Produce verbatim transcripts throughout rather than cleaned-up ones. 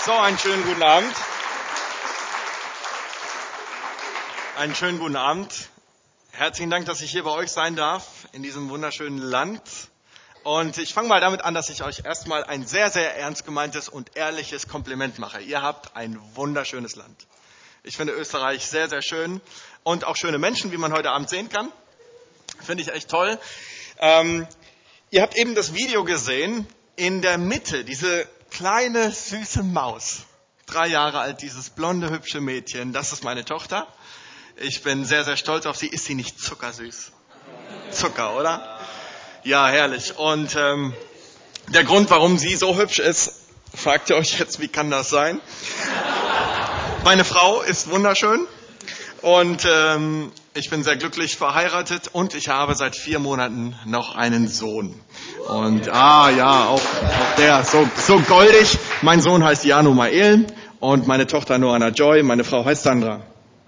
So, einen schönen guten Abend. Einen schönen guten Abend. Herzlichen Dank, dass ich hier bei euch sein darf, in diesem wunderschönen Land. Und ich fange mal damit an, dass ich euch erstmal ein sehr, sehr ernst gemeintes und ehrliches Kompliment mache. Ihr habt ein wunderschönes Land. Ich finde Österreich sehr, sehr schön und auch schöne Menschen, wie man heute Abend sehen kann. Finde ich echt toll. Ähm, ihr habt eben das Video gesehen. In der Mitte diese kleine, süße Maus. Drei Jahre alt, dieses blonde, hübsche Mädchen. Das ist meine Tochter. Ich bin sehr, sehr stolz auf sie. Ist sie nicht zuckersüß? Zucker, oder? Ja, herrlich. Und ähm, der Grund, warum sie so hübsch ist, fragt ihr euch jetzt, wie kann das sein? Meine Frau ist wunderschön und ähm, ich bin sehr glücklich verheiratet und ich habe seit vier Monaten noch einen Sohn. Und ah ja, auch, auch der, so, so goldig. Mein Sohn heißt Janu Mael und meine Tochter Noana Joy, meine Frau heißt Sandra.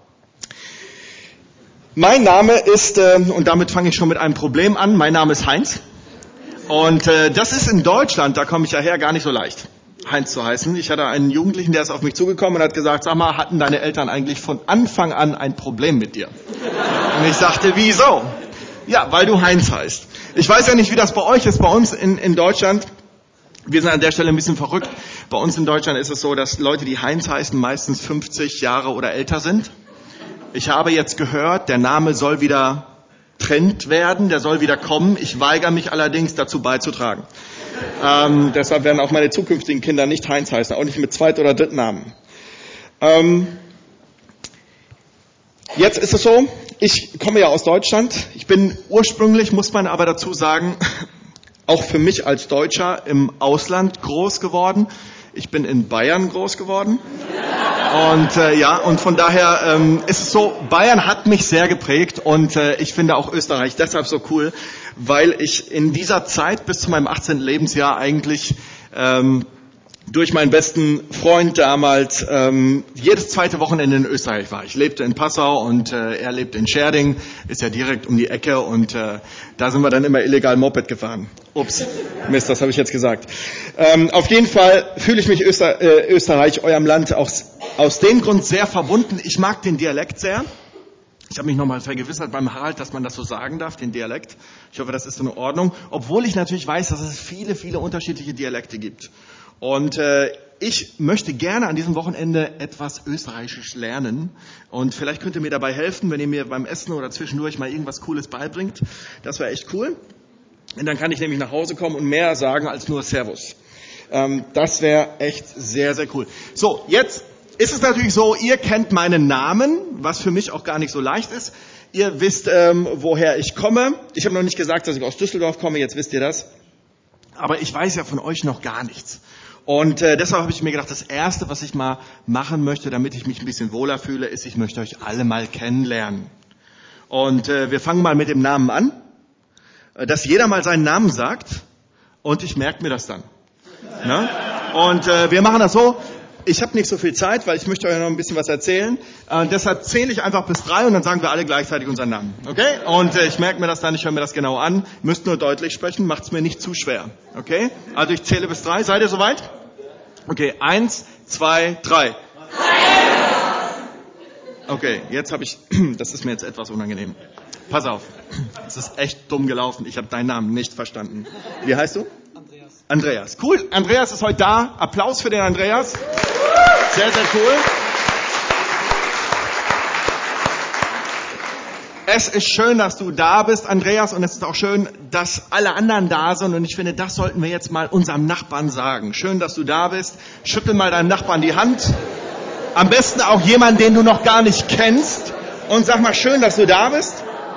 Mein Name ist, äh, und damit fange ich schon mit einem Problem an, mein Name ist Heinz. Und äh, das ist in Deutschland, da komme ich ja her, gar nicht so leicht, Heinz zu heißen. Ich hatte einen Jugendlichen, der ist auf mich zugekommen und hat gesagt, sag mal, hatten deine Eltern eigentlich von Anfang an ein Problem mit dir? Und ich sagte, wieso? Ja, weil du Heinz heißt. Ich weiß ja nicht, wie das bei euch ist. Bei uns in, in Deutschland, wir sind an der Stelle ein bisschen verrückt. Bei uns in Deutschland ist es so, dass Leute, die Heinz heißen, meistens fünfzig Jahre oder älter sind. Ich habe jetzt gehört, der Name soll wieder Trend werden, der soll wieder kommen. Ich weigere mich allerdings, dazu beizutragen. Ähm, deshalb werden auch meine zukünftigen Kinder nicht Heinz heißen, auch nicht mit Zweit- oder Drittnamen. Ähm, jetzt ist es so, ich komme ja aus Deutschland. Ich bin ursprünglich, muss man aber dazu sagen, auch für mich als Deutscher im Ausland groß geworden. Ich bin in Bayern groß geworden. Und äh, ja, und von daher ähm, ist es so, Bayern hat mich sehr geprägt und äh, ich finde auch Österreich deshalb so cool, weil ich in dieser Zeit bis zu meinem achtzehnten Lebensjahr eigentlich ähm, durch meinen besten Freund damals ähm, jedes zweite Wochenende in Österreich war. Ich lebte in Passau und äh, er lebt in Scherding, ist ja direkt um die Ecke und äh, da sind wir dann immer illegal Moped gefahren. Ups, Mist, das habe ich jetzt gesagt. Ähm, auf jeden Fall fühle ich mich Öster, äh, Österreich, eurem Land, auch aus dem Grund sehr verbunden. Ich mag den Dialekt sehr. Ich habe mich nochmal vergewissert beim Harald, dass man das so sagen darf, den Dialekt. Ich hoffe, das ist in Ordnung. Obwohl ich natürlich weiß, dass es viele, viele unterschiedliche Dialekte gibt. Und äh, ich möchte gerne an diesem Wochenende etwas Österreichisch lernen. Und vielleicht könnt ihr mir dabei helfen, wenn ihr mir beim Essen oder zwischendurch mal irgendwas Cooles beibringt. Das wäre echt cool. Und dann kann ich nämlich nach Hause kommen und mehr sagen als nur Servus. Ähm, das wäre echt sehr, sehr cool. So, jetzt ist es natürlich so, ihr kennt meinen Namen, was für mich auch gar nicht so leicht ist. Ihr wisst, ähm, woher ich komme. Ich habe noch nicht gesagt, dass ich aus Düsseldorf komme, jetzt wisst ihr das. Aber ich weiß ja von euch noch gar nichts. Und äh, deshalb habe ich mir gedacht, das Erste, was ich mal machen möchte, damit ich mich ein bisschen wohler fühle, ist, ich möchte euch alle mal kennenlernen. Und äh, wir fangen mal mit dem Namen an, äh, dass jeder mal seinen Namen sagt und ich merke mir das dann. Ne? Und äh, wir machen das so, ich habe nicht so viel Zeit, weil ich möchte euch noch ein bisschen was erzählen. Äh, deshalb zähle ich einfach bis drei und dann sagen wir alle gleichzeitig unseren Namen. Okay? Und äh, ich merke mir das dann, ich höre mir das genau an. Müsst nur deutlich sprechen, macht es mir nicht zu schwer. Okay? Also ich zähle bis drei. Seid ihr soweit? Okay, eins, zwei, drei. Okay, jetzt habe ich, das ist mir jetzt etwas unangenehm. Pass auf, es ist echt dumm gelaufen. Ich habe deinen Namen nicht verstanden. Wie heißt du? Andreas. Andreas. Cool, Andreas ist heute da. Applaus für den Andreas. Sehr, sehr cool. Es ist schön, dass du da bist, Andreas, und es ist auch schön, dass alle anderen da sind. Und ich finde, das sollten wir jetzt mal unserem Nachbarn sagen. Schön, dass du da bist. Schüttel mal deinem Nachbarn die Hand. Am besten auch jemanden, den du noch gar nicht kennst. Und sag mal, schön, dass du da bist.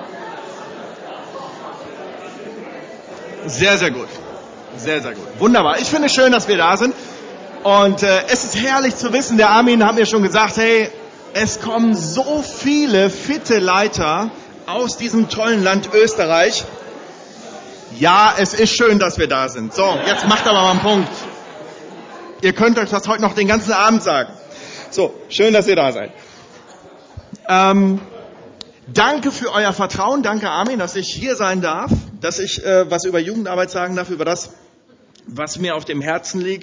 Sehr, sehr gut. Sehr, sehr gut. Wunderbar. Ich finde es schön, dass wir da sind. Und äh, es ist herrlich zu wissen, der Armin hat mir schon gesagt, hey, es kommen so viele fitte Leiter aus diesem tollen Land Österreich. Ja, es ist schön, dass wir da sind. So, jetzt macht aber mal einen Punkt. Ihr könnt euch das heute noch den ganzen Abend sagen. So, schön, dass ihr da seid. Ähm, danke für euer Vertrauen. Danke, Armin, dass ich hier sein darf, dass ich äh, was über Jugendarbeit sagen darf, über das, was mir auf dem Herzen liegt.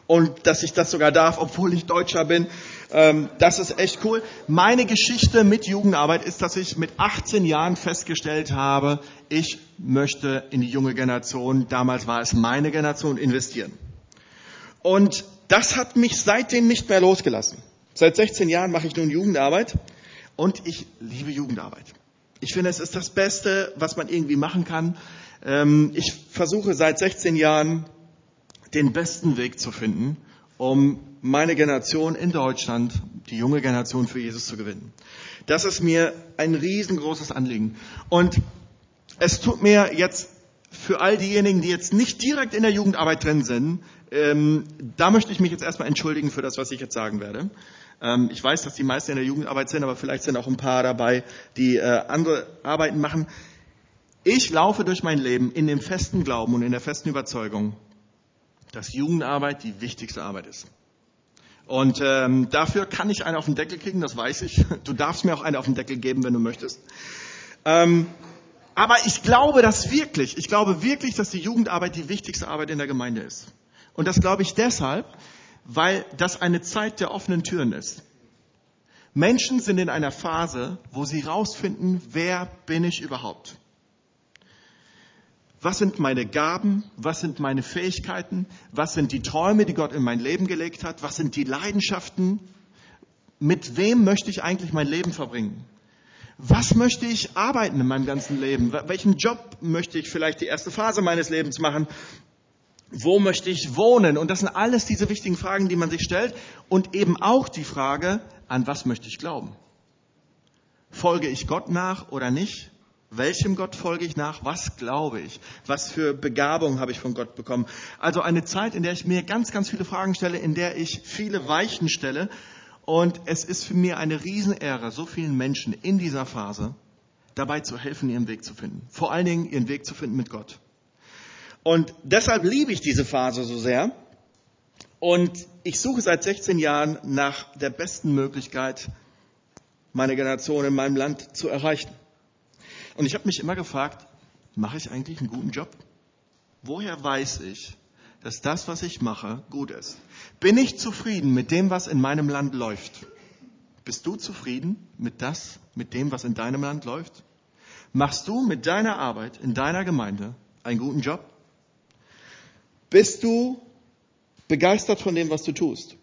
Und dass ich das sogar darf, obwohl ich Deutscher bin, ähm, das ist echt cool. Meine Geschichte mit Jugendarbeit ist, dass ich mit achtzehn Jahren festgestellt habe, ich möchte in die junge Generation, damals war es meine Generation, investieren. Und das hat mich seitdem nicht mehr losgelassen. Seit sechzehn Jahren mache ich nun Jugendarbeit und ich liebe Jugendarbeit. Ich finde, es ist das Beste, was man irgendwie machen kann. Ähm, ich versuche seit sechzehn Jahren, den besten Weg zu finden, um meine Generation in Deutschland, die junge Generation für Jesus zu gewinnen. Das ist mir ein riesengroßes Anliegen. Und es tut mir jetzt für all diejenigen, die jetzt nicht direkt in der Jugendarbeit drin sind, ähm, da möchte ich mich jetzt erstmal entschuldigen für das, was ich jetzt sagen werde. Ähm, ich weiß, dass die meisten in der Jugendarbeit sind, aber vielleicht sind auch ein paar dabei, die äh, andere Arbeiten machen. Ich laufe durch mein Leben in dem festen Glauben und in der festen Überzeugung, dass Jugendarbeit die wichtigste Arbeit ist. Und ähm, dafür kann ich eine auf den Deckel kriegen, das weiß ich. Du darfst mir auch eine auf den Deckel geben, wenn du möchtest. Ähm, aber ich glaube das wirklich. Ich glaube wirklich, dass die Jugendarbeit die wichtigste Arbeit in der Gemeinde ist. Und das glaube ich deshalb, weil das eine Zeit der offenen Türen ist. Menschen sind in einer Phase, wo sie rausfinden, wer bin ich überhaupt? Was sind meine Gaben? Was sind meine Fähigkeiten? Was sind die Träume, die Gott in mein Leben gelegt hat? Was sind die Leidenschaften? Mit wem möchte ich eigentlich mein Leben verbringen? Was möchte ich arbeiten in meinem ganzen Leben? Welchen Job möchte ich vielleicht die erste Phase meines Lebens machen? Wo möchte ich wohnen? Und das sind alles diese wichtigen Fragen, die man sich stellt. Und eben auch die Frage, an was möchte ich glauben? Folge ich Gott nach oder nicht? Welchem Gott folge ich nach? Was glaube ich? Was für Begabung habe ich von Gott bekommen? Also eine Zeit, in der ich mir ganz, ganz viele Fragen stelle, in der ich viele Weichen stelle. Und es ist für mich eine Riesenehre, so vielen Menschen in dieser Phase dabei zu helfen, ihren Weg zu finden. Vor allen Dingen ihren Weg zu finden mit Gott. Und deshalb liebe ich diese Phase so sehr. Und ich suche seit sechzehn Jahren nach der besten Möglichkeit, meine Generation in meinem Land zu erreichen. Und ich habe mich immer gefragt, mache ich eigentlich einen guten Job? Woher weiß ich, dass das, was ich mache, gut ist? Bin ich zufrieden mit dem, was in meinem Land läuft? Bist du zufrieden mit das, mit dem, was in deinem Land läuft? Machst du mit deiner Arbeit in deiner Gemeinde einen guten Job? Bist du begeistert von dem, was du tust?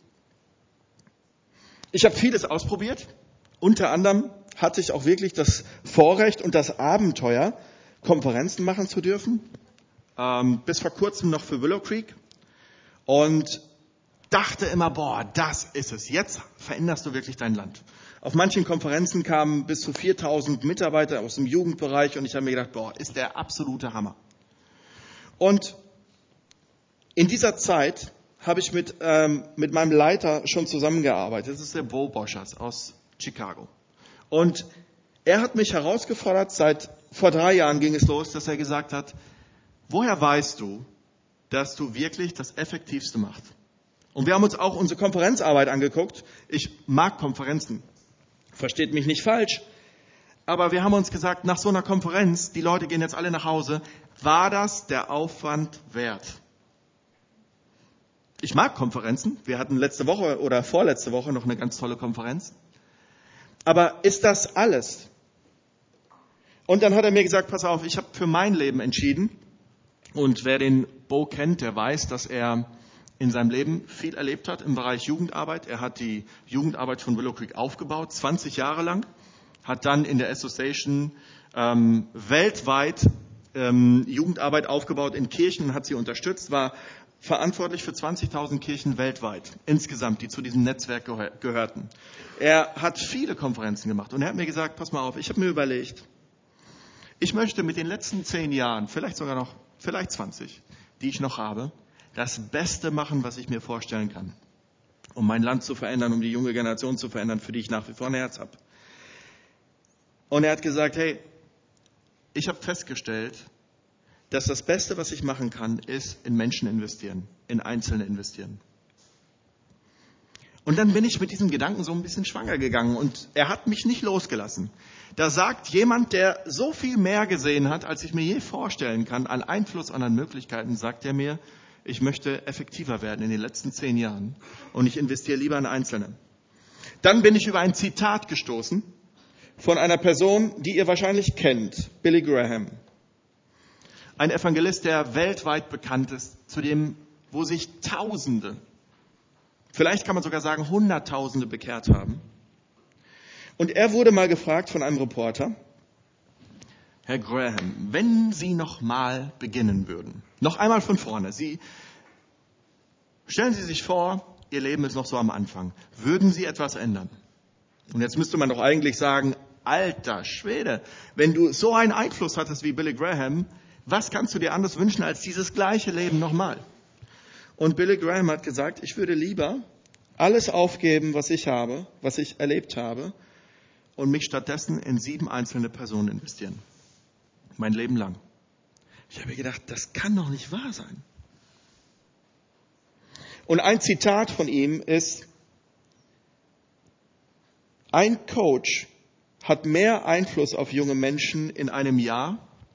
Ich habe vieles ausprobiert. Unter anderem hatte ich auch wirklich das Vorrecht und das Abenteuer, Konferenzen machen zu dürfen. Ähm, bis vor kurzem noch für Willow Creek. Und dachte immer, boah, das ist es. Jetzt veränderst du wirklich dein Land. Auf manchen Konferenzen kamen bis zu viertausend Mitarbeiter aus dem Jugendbereich und ich habe mir gedacht, boah, ist der absolute Hammer. Und in dieser Zeit habe ich mit, ähm, mit meinem Leiter schon zusammengearbeitet. Das ist der Bo Boschers aus Chicago. Und er hat mich herausgefordert, seit vor drei Jahren ging es los, dass er gesagt hat, woher weißt du, dass du wirklich das Effektivste machst? Und wir haben uns auch unsere Konferenzarbeit angeguckt. Ich mag Konferenzen. Versteht mich nicht falsch. Aber wir haben uns gesagt, nach so einer Konferenz, die Leute gehen jetzt alle nach Hause, war das der Aufwand wert? Ich mag Konferenzen. Wir hatten letzte Woche oder vorletzte Woche noch eine ganz tolle Konferenz. Aber ist das alles? Und dann hat er mir gesagt, pass auf, ich habe für mein Leben entschieden. Und wer den Bo kennt, der weiß, dass er in seinem Leben viel erlebt hat im Bereich Jugendarbeit. Er hat die Jugendarbeit von Willow Creek aufgebaut, zwanzig Jahre lang. Hat dann in der Association ähm, weltweit ähm, Jugendarbeit aufgebaut in Kirchen und hat sie unterstützt, war verantwortlich für zwanzigtausend Kirchen weltweit, insgesamt, die zu diesem Netzwerk gehör- gehörten. Er hat viele Konferenzen gemacht und er hat mir gesagt, pass mal auf, ich habe mir überlegt, ich möchte mit den letzten zehn Jahren, vielleicht sogar noch, vielleicht zwanzig, die ich noch habe, das Beste machen, was ich mir vorstellen kann, um mein Land zu verändern, um die junge Generation zu verändern, für die ich nach wie vor ein Herz habe. Und er hat gesagt, hey, ich habe festgestellt, dass das Beste, was ich machen kann, ist in Menschen investieren, in Einzelne investieren. Und dann bin ich mit diesem Gedanken so ein bisschen schwanger gegangen und er hat mich nicht losgelassen. Da sagt jemand, der so viel mehr gesehen hat, als ich mir je vorstellen kann, an Einfluss, an Möglichkeiten, sagt er mir, ich möchte effektiver werden in den letzten zehn Jahren und ich investiere lieber in Einzelne. Dann bin ich über ein Zitat gestoßen von einer Person, die ihr wahrscheinlich kennt, Billy Graham. Ein Evangelist, der weltweit bekannt ist, zu dem, wo sich Tausende, vielleicht kann man sogar sagen Hunderttausende bekehrt haben. Und er wurde mal gefragt von einem Reporter, Herr Graham, wenn Sie noch mal beginnen würden, noch einmal von vorne, Sie, stellen Sie sich vor, Ihr Leben ist noch so am Anfang, würden Sie etwas ändern? Und jetzt müsste man doch eigentlich sagen, alter Schwede, wenn du so einen Einfluss hattest wie Billy Graham, was kannst du dir anders wünschen als dieses gleiche Leben nochmal? Und Billy Graham hat gesagt, ich würde lieber alles aufgeben, was ich habe, was ich erlebt habe, und mich stattdessen in sieben einzelne Personen investieren. Mein Leben lang. Ich habe mir gedacht, das kann doch nicht wahr sein. Und ein Zitat von ihm ist, ein Coach hat mehr Einfluss auf junge Menschen in einem Jahr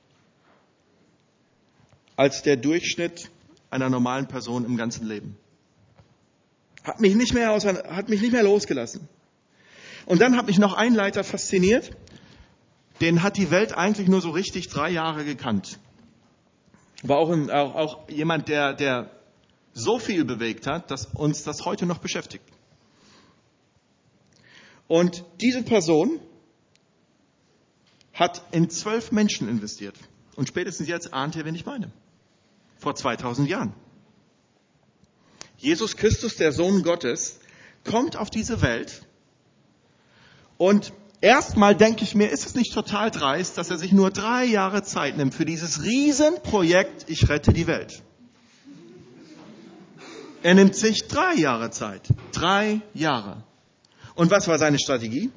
als der Durchschnitt einer normalen Person im ganzen Leben. Hat mich nicht mehr, hat mich nicht mehr losgelassen. Und dann hat mich noch ein Leiter fasziniert, den hat die Welt eigentlich nur so richtig drei Jahre gekannt. War auch, ein, auch, auch jemand, der, der so viel bewegt hat, dass uns das heute noch beschäftigt. Und diese Person hat in zwölf Menschen investiert. Und spätestens jetzt ahnt ihr, wen ich meine. Vor zweitausend Jahren. Jesus Christus, der Sohn Gottes, kommt auf diese Welt. Und erstmal denke ich mir, ist es nicht total dreist, dass er sich nur drei Jahre Zeit nimmt für dieses Riesenprojekt, ich rette die Welt. Er nimmt sich drei Jahre Zeit. Drei Jahre. Und was war seine Strategie?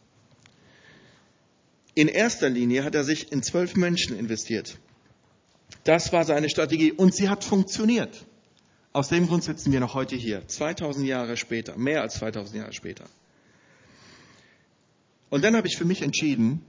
In erster Linie hat er sich in zwölf Menschen investiert. Das war seine Strategie und sie hat funktioniert. Aus dem Grund sitzen wir noch heute hier, zweitausend Jahre später, mehr als zweitausend Jahre später. Und dann habe ich für mich entschieden,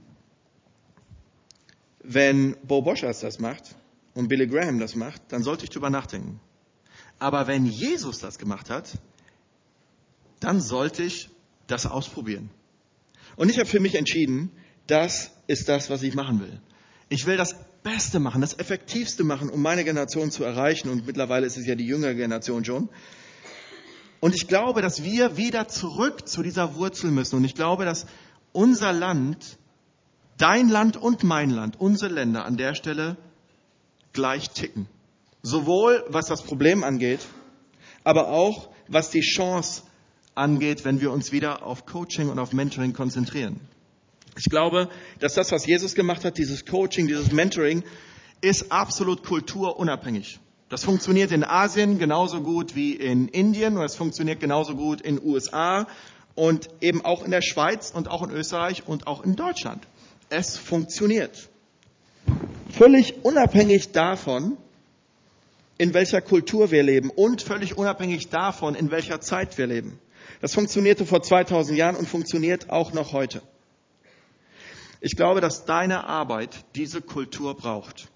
wenn Bo Boschers das macht und Billy Graham das macht, dann sollte ich drüber nachdenken. Aber wenn Jesus das gemacht hat, dann sollte ich das ausprobieren. Und ich habe für mich entschieden, das ist das, was ich machen will. Ich will das Beste machen, das Effektivste machen, um meine Generation zu erreichen. Und mittlerweile ist es ja die jüngere Generation schon. Und ich glaube, dass wir wieder zurück zu dieser Wurzel müssen. Und ich glaube, dass unser Land, dein Land und mein Land, unsere Länder an der Stelle gleich ticken. Sowohl was das Problem angeht, aber auch was die Chance angeht, wenn wir uns wieder auf Coaching und auf Mentoring konzentrieren. Ich glaube, dass das, was Jesus gemacht hat, dieses Coaching, dieses Mentoring, ist absolut kulturunabhängig. Das funktioniert in Asien genauso gut wie in Indien und es funktioniert genauso gut in den U S A und eben auch in der Schweiz und auch in Österreich und auch in Deutschland. Es funktioniert. Völlig unabhängig davon, in welcher Kultur wir leben und völlig unabhängig davon, in welcher Zeit wir leben. Das funktionierte vor zweitausend Jahren und funktioniert auch noch heute. Ich glaube, dass deine Arbeit diese Kultur braucht.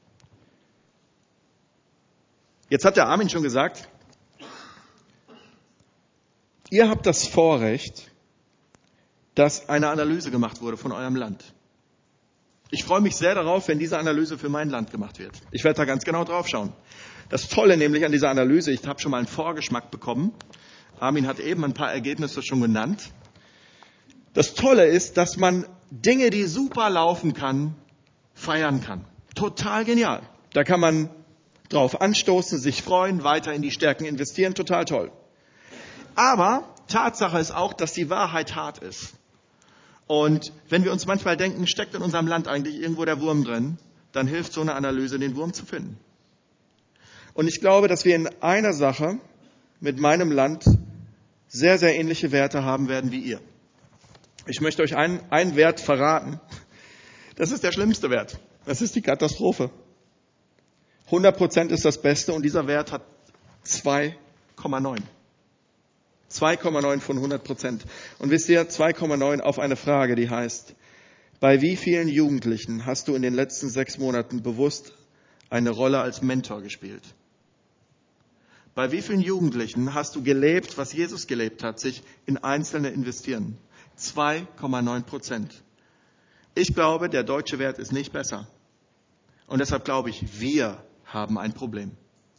Jetzt hat der Armin schon gesagt, ihr habt das Vorrecht, dass eine Analyse gemacht wurde von eurem Land. Ich freue mich sehr darauf, wenn diese Analyse für mein Land gemacht wird. Ich werde da ganz genau drauf schauen. Das Tolle nämlich an dieser Analyse, ich habe schon mal einen Vorgeschmack bekommen. Armin hat eben ein paar Ergebnisse schon genannt. Das Tolle ist, dass man Dinge, die super laufen kann, feiern kann. Total genial. Da kann man drauf anstoßen, sich freuen, weiter in die Stärken investieren. Total toll. Aber Tatsache ist auch, dass die Wahrheit hart ist. Und wenn wir uns manchmal denken, steckt in unserem Land eigentlich irgendwo der Wurm drin, dann hilft so eine Analyse, den Wurm zu finden. Und ich glaube, dass wir in einer Sache mit meinem Land sehr, sehr ähnliche Werte haben werden wie ihr. Ich möchte euch einen, einen Wert verraten. Das ist der schlimmste Wert. Das ist die Katastrophe. hundert Prozent ist das Beste und dieser Wert hat zwei Komma neun. zwei Komma neun von hundert Prozent. Und wisst ihr, zwei Komma neun auf eine Frage, die heißt, bei wie vielen Jugendlichen hast du in den letzten sechs Monaten bewusst eine Rolle als Mentor gespielt? Bei wie vielen Jugendlichen hast du gelebt, was Jesus gelebt hat, sich in Einzelne investieren? zwei Komma neun Prozent. Ich glaube, der deutsche Wert ist nicht besser. Und deshalb glaube ich, wir haben ein Problem.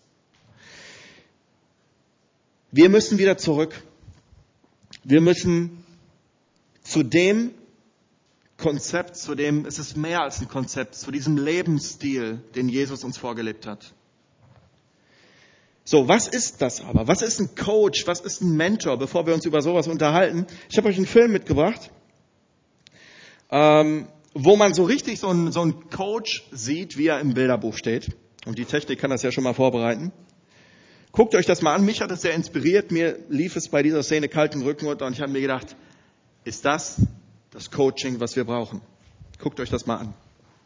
Wir müssen wieder zurück. Wir müssen zu dem Konzept, zu dem, es ist mehr als ein Konzept, zu diesem Lebensstil, den Jesus uns vorgelebt hat. So, was ist das aber? Was ist ein Coach? Was ist ein Mentor? Bevor wir uns über sowas unterhalten. Ich habe euch einen Film mitgebracht, ähm, wo man so richtig so einen, so einen Coach sieht, wie er im Bilderbuch steht. Und die Technik kann das ja schon mal vorbereiten. Guckt euch das mal an. Mich hat es sehr inspiriert. Mir lief es bei dieser Szene kalten Rücken runter und ich habe mir gedacht, ist das das Coaching, was wir brauchen? Guckt euch das mal an.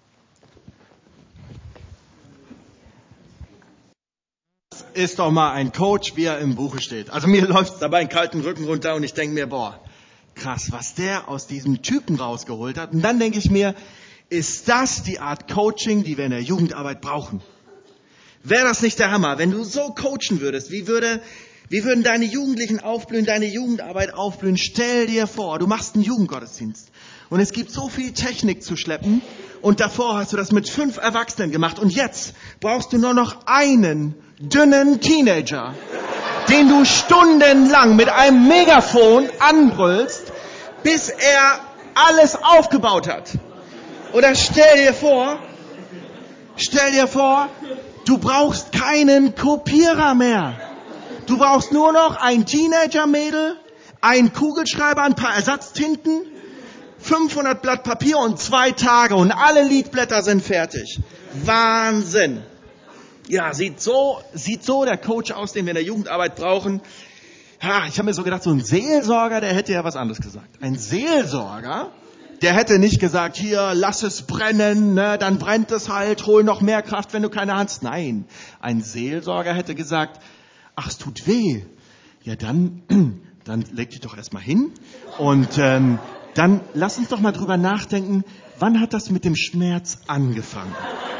Das ist doch mal ein Coach, wie er im Buche steht. Also mir läuft es dabei einen kalten Rücken runter und ich denke mir, boah, krass, was der aus diesem Typen rausgeholt hat. Und dann denke ich mir, ist das die Art Coaching, die wir in der Jugendarbeit brauchen? Wäre das nicht der Hammer, wenn du so coachen würdest? Wie würde, wie würden deine Jugendlichen aufblühen, deine Jugendarbeit aufblühen? Stell dir vor, du machst einen Jugendgottesdienst und es gibt so viel Technik zu schleppen und davor hast du das mit fünf Erwachsenen gemacht und jetzt brauchst du nur noch einen dünnen Teenager, den du stundenlang mit einem Megafon anbrüllst, bis er alles aufgebaut hat. Oder stell dir vor, stell dir vor, du brauchst keinen Kopierer mehr. Du brauchst nur noch ein Teenager-Mädel, einen Kugelschreiber, ein paar Ersatztinten, fünfhundert Blatt Papier und zwei Tage und alle Liedblätter sind fertig. Wahnsinn. Ja, sieht so, sieht so der Coach aus, den wir in der Jugendarbeit brauchen. Ha, ich habe mir so gedacht, so ein Seelsorger, der hätte ja was anderes gesagt. Ein Seelsorger, der hätte nicht gesagt, hier, lass es brennen, ne, dann brennt es halt, hol noch mehr Kraft, wenn du keine hast. Nein, ein Seelsorger hätte gesagt, ach, es tut weh. Ja, dann, dann leg dich doch erstmal hin und ähm, dann lass uns doch mal drüber nachdenken, wann hat das mit dem Schmerz angefangen?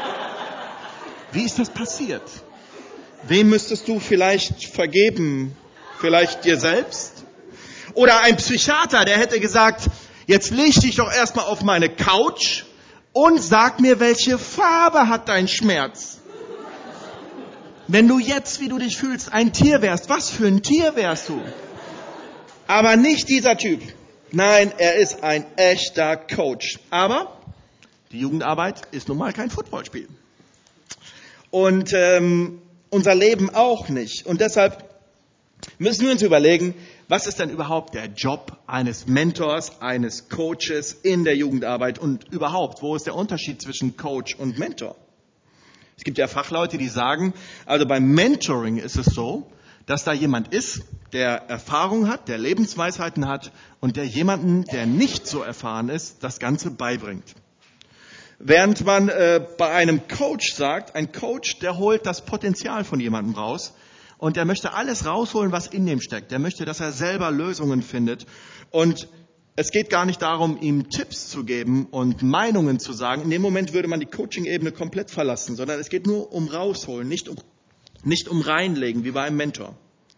Wie ist das passiert? Wem müsstest du vielleicht vergeben? Vielleicht dir selbst? Oder ein Psychiater, der hätte gesagt, jetzt leg dich doch erstmal auf meine Couch und sag mir, welche Farbe hat dein Schmerz? Wenn du jetzt, wie du dich fühlst, ein Tier wärst, was für ein Tier wärst du? Aber nicht dieser Typ. Nein, er ist ein echter Coach. Aber die Jugendarbeit ist nun mal kein Footballspiel. Und ähm, unser Leben auch nicht. Und deshalb müssen wir uns überlegen, was ist denn überhaupt der Job eines Mentors, eines Coaches in der Jugendarbeit und überhaupt, wo ist der Unterschied zwischen Coach und Mentor? Es gibt ja Fachleute, die sagen, also beim Mentoring ist es so, dass da jemand ist, der Erfahrung hat, der Lebensweisheiten hat und der jemanden, der nicht so erfahren ist, das Ganze beibringt. Während man äh, bei einem Coach sagt, ein Coach, der holt das Potenzial von jemandem raus und der möchte alles rausholen, was in dem steckt. Der möchte, dass er selber Lösungen findet. Und es geht gar nicht darum, ihm Tipps zu geben und Meinungen zu sagen. In dem Moment würde man die Coaching-Ebene komplett verlassen, sondern es geht nur um rausholen, nicht um, nicht um reinlegen, wie bei einem Mentor.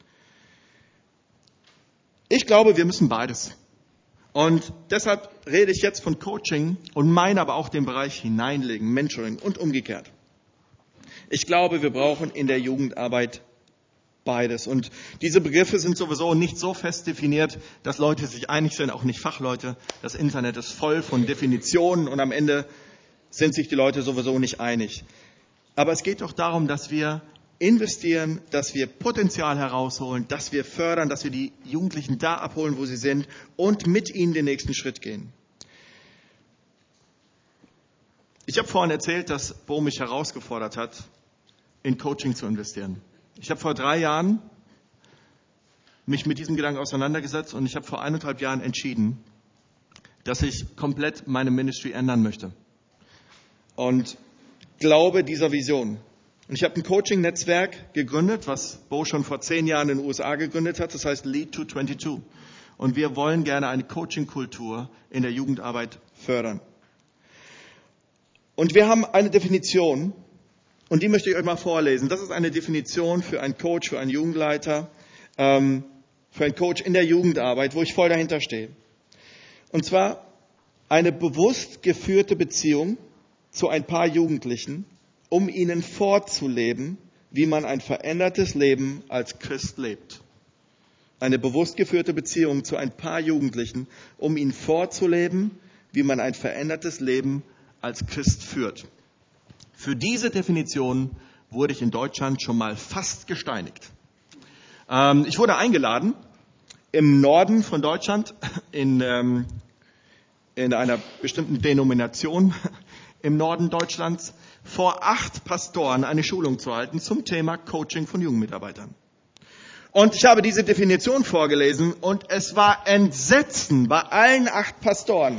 Ich glaube, wir müssen beides. Und deshalb rede ich jetzt von Coaching und meine aber auch den Bereich hineinlegen, Mentoring und umgekehrt. Ich glaube, wir brauchen in der Jugendarbeit beides. Und diese Begriffe sind sowieso nicht so fest definiert, dass Leute sich einig sind, auch nicht Fachleute. Das Internet ist voll von Definitionen und am Ende sind sich die Leute sowieso nicht einig. Aber es geht doch darum, dass wir investieren, dass wir Potenzial herausholen, dass wir fördern, dass wir die Jugendlichen da abholen, wo sie sind und mit ihnen den nächsten Schritt gehen. Ich habe vorhin erzählt, dass Bo mich herausgefordert hat, in Coaching zu investieren. Ich habe vor drei Jahren mich mit diesem Gedanken auseinandergesetzt und ich habe vor eineinhalb Jahren entschieden, dass ich komplett meine Ministry ändern möchte. Und glaube dieser Vision. Und ich habe ein Coaching-Netzwerk gegründet, was Bo schon vor zehn Jahren in den U S A gegründet hat. Das heißt Lead to zweiundzwanzig. Und wir wollen gerne eine Coaching-Kultur in der Jugendarbeit fördern. Und wir haben eine Definition Und die möchte ich euch mal vorlesen. Das ist eine Definition für einen Coach, für einen Jugendleiter, ähm, für einen Coach in der Jugendarbeit, wo ich voll dahinter stehe. Und zwar eine bewusst geführte Beziehung zu ein paar Jugendlichen, um ihnen vorzuleben, wie man ein verändertes Leben als Christ lebt. Eine bewusst geführte Beziehung zu ein paar Jugendlichen, um ihnen vorzuleben, wie man ein verändertes Leben als Christ führt. Für diese Definition wurde ich in Deutschland schon mal fast gesteinigt. Ähm, ich wurde eingeladen, im Norden von Deutschland, in, ähm, in einer bestimmten Denomination im Norden Deutschlands, vor acht Pastoren eine Schulung zu halten zum Thema Coaching von Jugendmitarbeitern. Und ich habe diese Definition vorgelesen und es war Entsetzen bei allen acht Pastoren.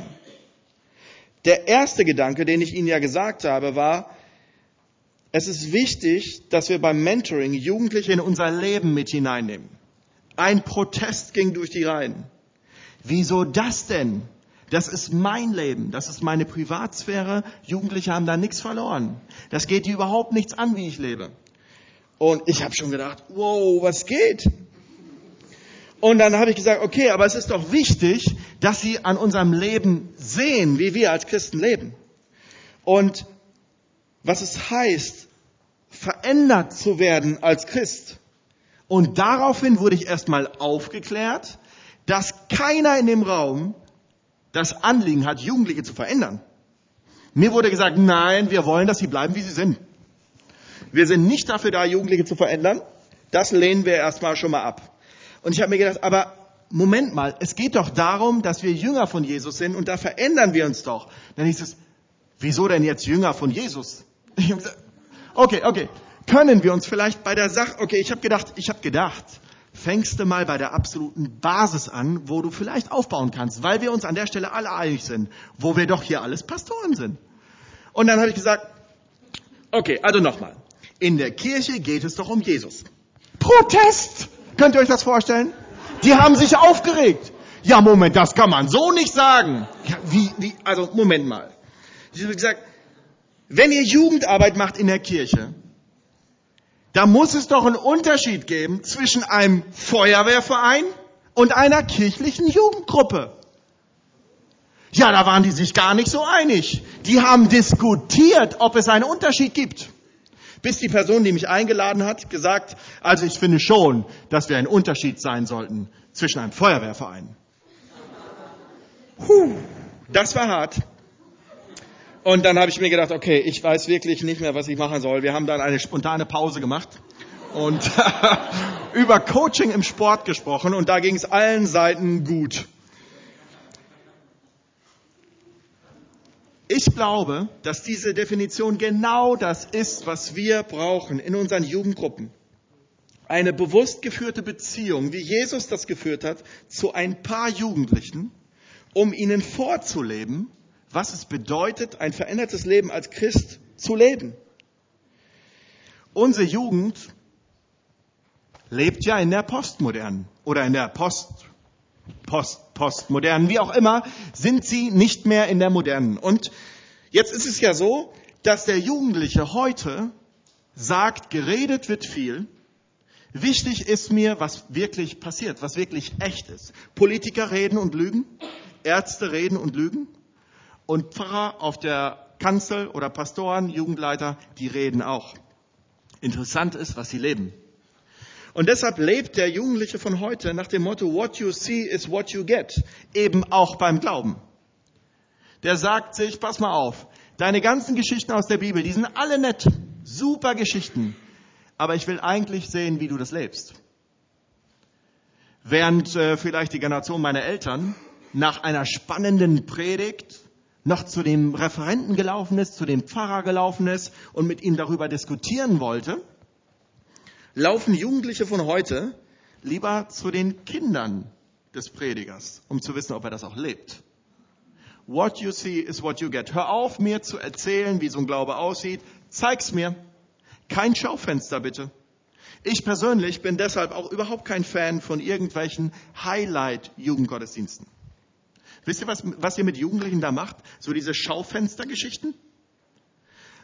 Der erste Gedanke, den ich Ihnen ja gesagt habe, war, es ist wichtig, dass wir beim Mentoring Jugendliche in unser Leben mit hineinnehmen. Ein Protest ging durch die Reihen. Wieso das denn? Das ist mein Leben, das ist meine Privatsphäre. Jugendliche haben da nichts verloren. Das geht die überhaupt nichts an, wie ich lebe. Und ich habe schon gedacht, wow, was geht? Und dann habe ich gesagt, okay, aber es ist doch wichtig, dass Sie an unserem Leben sehen, wie wir als Christen leben. Und was es heißt, verändert zu werden als Christ. Und daraufhin wurde ich erstmal aufgeklärt, dass keiner in dem Raum das Anliegen hat, Jugendliche zu verändern. Mir wurde gesagt, nein, wir wollen, dass sie bleiben, wie sie sind. Wir sind nicht dafür da, Jugendliche zu verändern. Das lehnen wir erstmal schon mal ab. Und ich habe mir gedacht, aber Moment mal, es geht doch darum, dass wir Jünger von Jesus sind und da verändern wir uns doch. Dann hieß es, wieso denn jetzt Jünger von Jesus? Ich habe gesagt, okay, okay, können wir uns vielleicht bei der Sache, okay, ich habe gedacht, ich habe gedacht, fängst du mal bei der absoluten Basis an, wo du vielleicht aufbauen kannst, weil wir uns an der Stelle alle einig sind, wo wir doch hier alles Pastoren sind. Und dann habe ich gesagt, okay, also nochmal, in der Kirche geht es doch um Jesus. Protest! Könnt ihr euch das vorstellen? Die haben sich aufgeregt. Ja, Moment, das kann man so nicht sagen. Ja, wie, wie, also Moment mal. Ich habe gesagt, wenn ihr Jugendarbeit macht in der Kirche, da muss es doch einen Unterschied geben zwischen einem Feuerwehrverein und einer kirchlichen Jugendgruppe. Ja, da waren die sich gar nicht so einig. Die haben diskutiert, ob es einen Unterschied gibt. Bis die Person, die mich eingeladen hat, gesagt, also ich finde schon, dass wir ein Unterschied sein sollten zwischen einem Feuerwehrverein. Puh, das war hart. Und dann habe ich mir gedacht, okay, ich weiß wirklich nicht mehr, was ich machen soll. Wir haben dann eine spontane Pause gemacht und über Coaching im Sport gesprochen und da ging es allen Seiten gut. Ich glaube, dass diese Definition genau das ist, was wir brauchen in unseren Jugendgruppen. Eine bewusst geführte Beziehung, wie Jesus das geführt hat, zu ein paar Jugendlichen, um ihnen vorzuleben, was es bedeutet, ein verändertes Leben als Christ zu leben. Unsere Jugend lebt ja in der Postmodernen oder in der Post, Post, Postmodernen, wie auch immer, sind sie nicht mehr in der Modernen. Und jetzt ist es ja so, dass der Jugendliche heute sagt, geredet wird viel. Wichtig ist mir, was wirklich passiert, was wirklich echt ist. Politiker reden und lügen, Ärzte reden und lügen. Und Pfarrer auf der Kanzel oder Pastoren, Jugendleiter, die reden auch. Interessant ist, was sie leben. Und deshalb lebt der Jugendliche von heute nach dem Motto, what you see is what you get, eben auch beim Glauben. Der sagt sich, pass mal auf, deine ganzen Geschichten aus der Bibel, die sind alle nett, super Geschichten, aber ich will eigentlich sehen, wie du das lebst. Während äh, vielleicht die Generation meiner Eltern nach einer spannenden Predigt noch zu dem Referenten gelaufen ist, zu dem Pfarrer gelaufen ist und mit ihm darüber diskutieren wollte, laufen Jugendliche von heute lieber zu den Kindern des Predigers, um zu wissen, ob er das auch lebt. What you see is what you get. Hör auf, mir zu erzählen, wie so ein Glaube aussieht. Zeig's mir. Kein Schaufenster, bitte. Ich persönlich bin deshalb auch überhaupt kein Fan von irgendwelchen Highlight-Jugendgottesdiensten. Wisst ihr, was, was ihr mit Jugendlichen da macht? So diese Schaufenstergeschichten?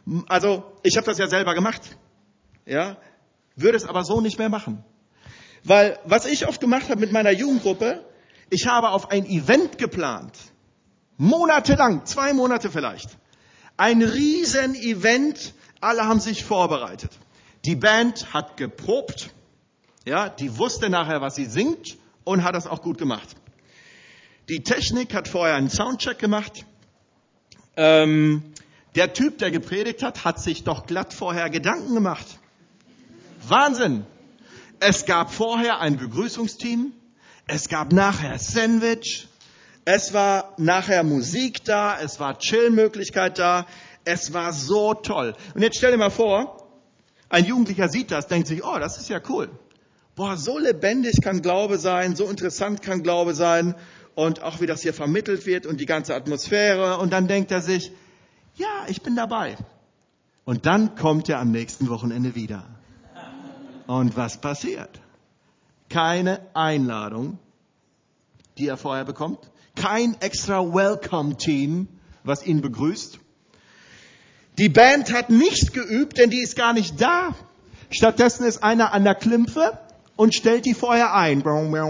Also ich habe das ja selber gemacht, ja, würde es aber so nicht mehr machen. Weil was ich oft gemacht habe mit meiner Jugendgruppe, ich habe auf ein Event geplant, monatelang, zwei Monate vielleicht. Ein riesen Event, alle haben sich vorbereitet. Die Band hat geprobt, ja, die wusste nachher, was sie singt und hat das auch gut gemacht. Die Technik hat vorher einen Soundcheck gemacht. Ähm, der Typ, der gepredigt hat, hat sich doch glatt vorher Gedanken gemacht. Wahnsinn! Es gab vorher ein Begrüßungsteam, es gab nachher Sandwich, es war nachher Musik da, es war Chillmöglichkeit da, es war so toll. Und jetzt stell dir mal vor, ein Jugendlicher sieht das, denkt sich, oh, das ist ja cool. Boah, so lebendig kann Glaube sein, so interessant kann Glaube sein und auch wie das hier vermittelt wird und die ganze Atmosphäre. Und dann denkt er sich, ja, ich bin dabei. Und dann kommt er am nächsten Wochenende wieder. Und was passiert? Keine Einladung, die er vorher bekommt. Kein extra Welcome-Team, was ihn begrüßt. Die Band hat nicht geübt, denn die ist gar nicht da. Stattdessen ist einer an der Klimpfe und stellt die vorher ein.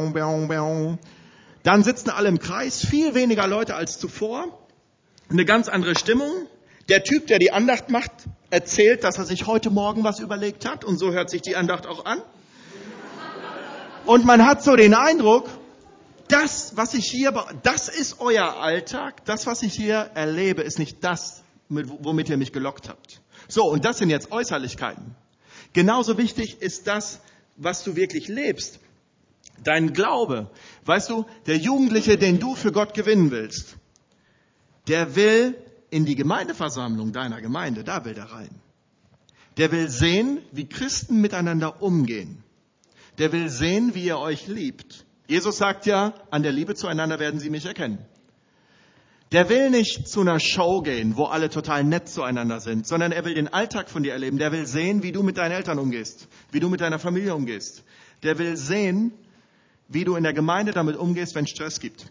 Dann sitzen alle im Kreis, viel weniger Leute als zuvor. Eine ganz andere Stimmung. Der Typ, der die Andacht macht, erzählt, dass er sich heute Morgen was überlegt hat. Und so hört sich die Andacht auch an. Und man hat so den Eindruck, das, was ich hier, das ist euer Alltag. Das, was ich hier erlebe, ist nicht das, womit ihr mich gelockt habt. So, und das sind jetzt Äußerlichkeiten. Genauso wichtig ist das, was du wirklich lebst. Dein Glaube. Weißt du, der Jugendliche, den du für Gott gewinnen willst, der will in die Gemeindeversammlung deiner Gemeinde, da will der rein. Der will sehen, wie Christen miteinander umgehen. Der will sehen, wie ihr euch liebt. Jesus sagt ja, an der Liebe zueinander werden sie mich erkennen. Der will nicht zu einer Show gehen, wo alle total nett zueinander sind, sondern er will den Alltag von dir erleben. Der will sehen, wie du mit deinen Eltern umgehst, wie du mit deiner Familie umgehst. Der will sehen, wie du in der Gemeinde damit umgehst, wenn es Stress gibt.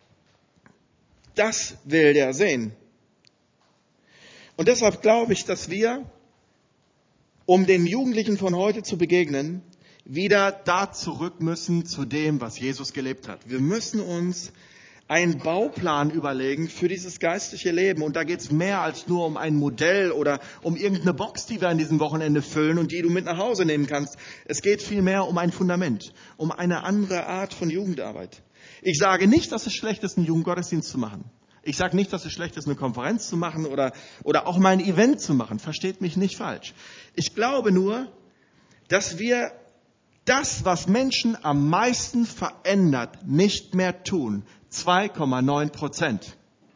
Das will der sehen. Und deshalb glaube ich, dass wir, um den Jugendlichen von heute zu begegnen, wieder da zurück müssen zu dem, was Jesus gelebt hat. Wir müssen uns einen Bauplan überlegen für dieses geistliche Leben. Und da geht es mehr als nur um ein Modell oder um irgendeine Box, die wir an diesem Wochenende füllen und die du mit nach Hause nehmen kannst. Es geht vielmehr um ein Fundament, um eine andere Art von Jugendarbeit. Ich sage nicht, dass es schlecht ist, einen Jugendgottesdienst zu machen. Ich sage nicht, dass es schlecht ist, eine Konferenz zu machen oder, oder auch mal ein Event zu machen. Versteht mich nicht falsch. Ich glaube nur, dass wir das, was Menschen am meisten verändert, nicht mehr tun. zwei Komma neun Prozent.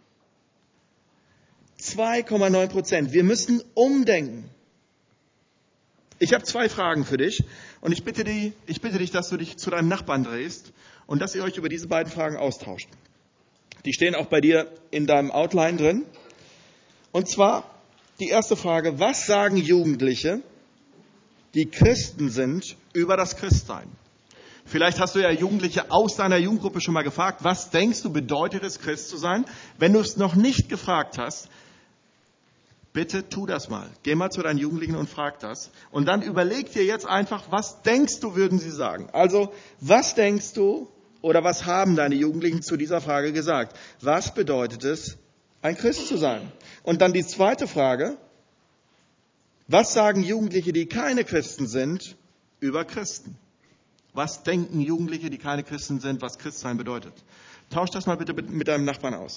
zwei Komma neun Prozent. Wir müssen umdenken. Ich habe zwei Fragen für dich und ich bitte, die, ich bitte dich, dass du dich zu deinem Nachbarn drehst und dass ihr euch über diese beiden Fragen austauscht. Die stehen auch bei dir in deinem Outline drin. Und zwar die erste Frage, was sagen Jugendliche, die Christen sind, über das Christsein? Vielleicht hast du ja Jugendliche aus deiner Jugendgruppe schon mal gefragt, was denkst du, bedeutet es, Christ zu sein? Wenn du es noch nicht gefragt hast, bitte tu das mal. Geh mal zu deinen Jugendlichen und frag das. Und dann überleg dir jetzt einfach, was denkst du, würden sie sagen? Also, was denkst du oder was haben deine Jugendlichen zu dieser Frage gesagt? Was bedeutet es, ein Christ zu sein? Und dann die zweite Frage, was sagen Jugendliche, die keine Christen sind, über Christen? Was denken Jugendliche, die keine Christen sind, was Christsein bedeutet? Tausch das mal bitte mit deinem Nachbarn aus.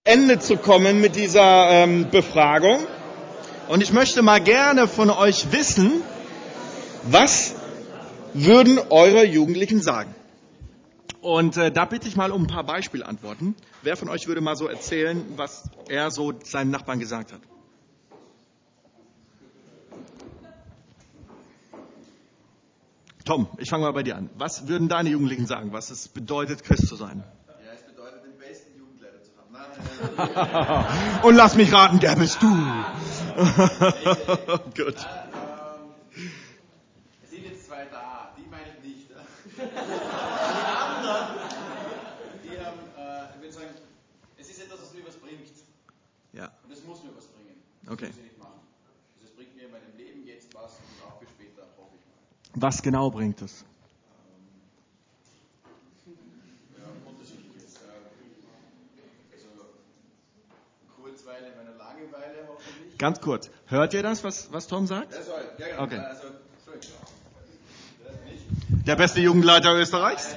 Ende zu kommen mit dieser ähm, Befragung. Und ich möchte mal gerne von euch wissen, was würden eure Jugendlichen sagen? Und äh, da bitte ich mal um ein paar Beispielantworten. Wer von euch würde mal so erzählen, was er so seinen Nachbarn gesagt hat? Tom, ich fange mal bei dir an. Was würden deine Jugendlichen sagen, was es bedeutet, Christ zu sein? Ja, es bedeutet, den besten Jugendleiter zu haben. Nein, nein, nein. Und lass mich raten, der bist du. Gut. Es sind jetzt zwei da, die meine ich nicht. Die anderen, die haben, äh, ich würde sagen, es ist etwas, was mir was bringt. Ja. Und es muss mir was bringen. Das Okay. muss ich nicht machen. Also es bringt mir in meinem Leben jetzt was und auch für später, hoffe ich mal. Was genau bringt es? Ja, unterschiedliches. Also Kurzweile in meiner Langeweile hoffentlich. Ganz kurz. Hört ihr das, was, was Tom sagt? Ja, sorry. Ja, genau. Okay. Also, sorry. Das nicht. Der beste Jugendleiter Österreichs?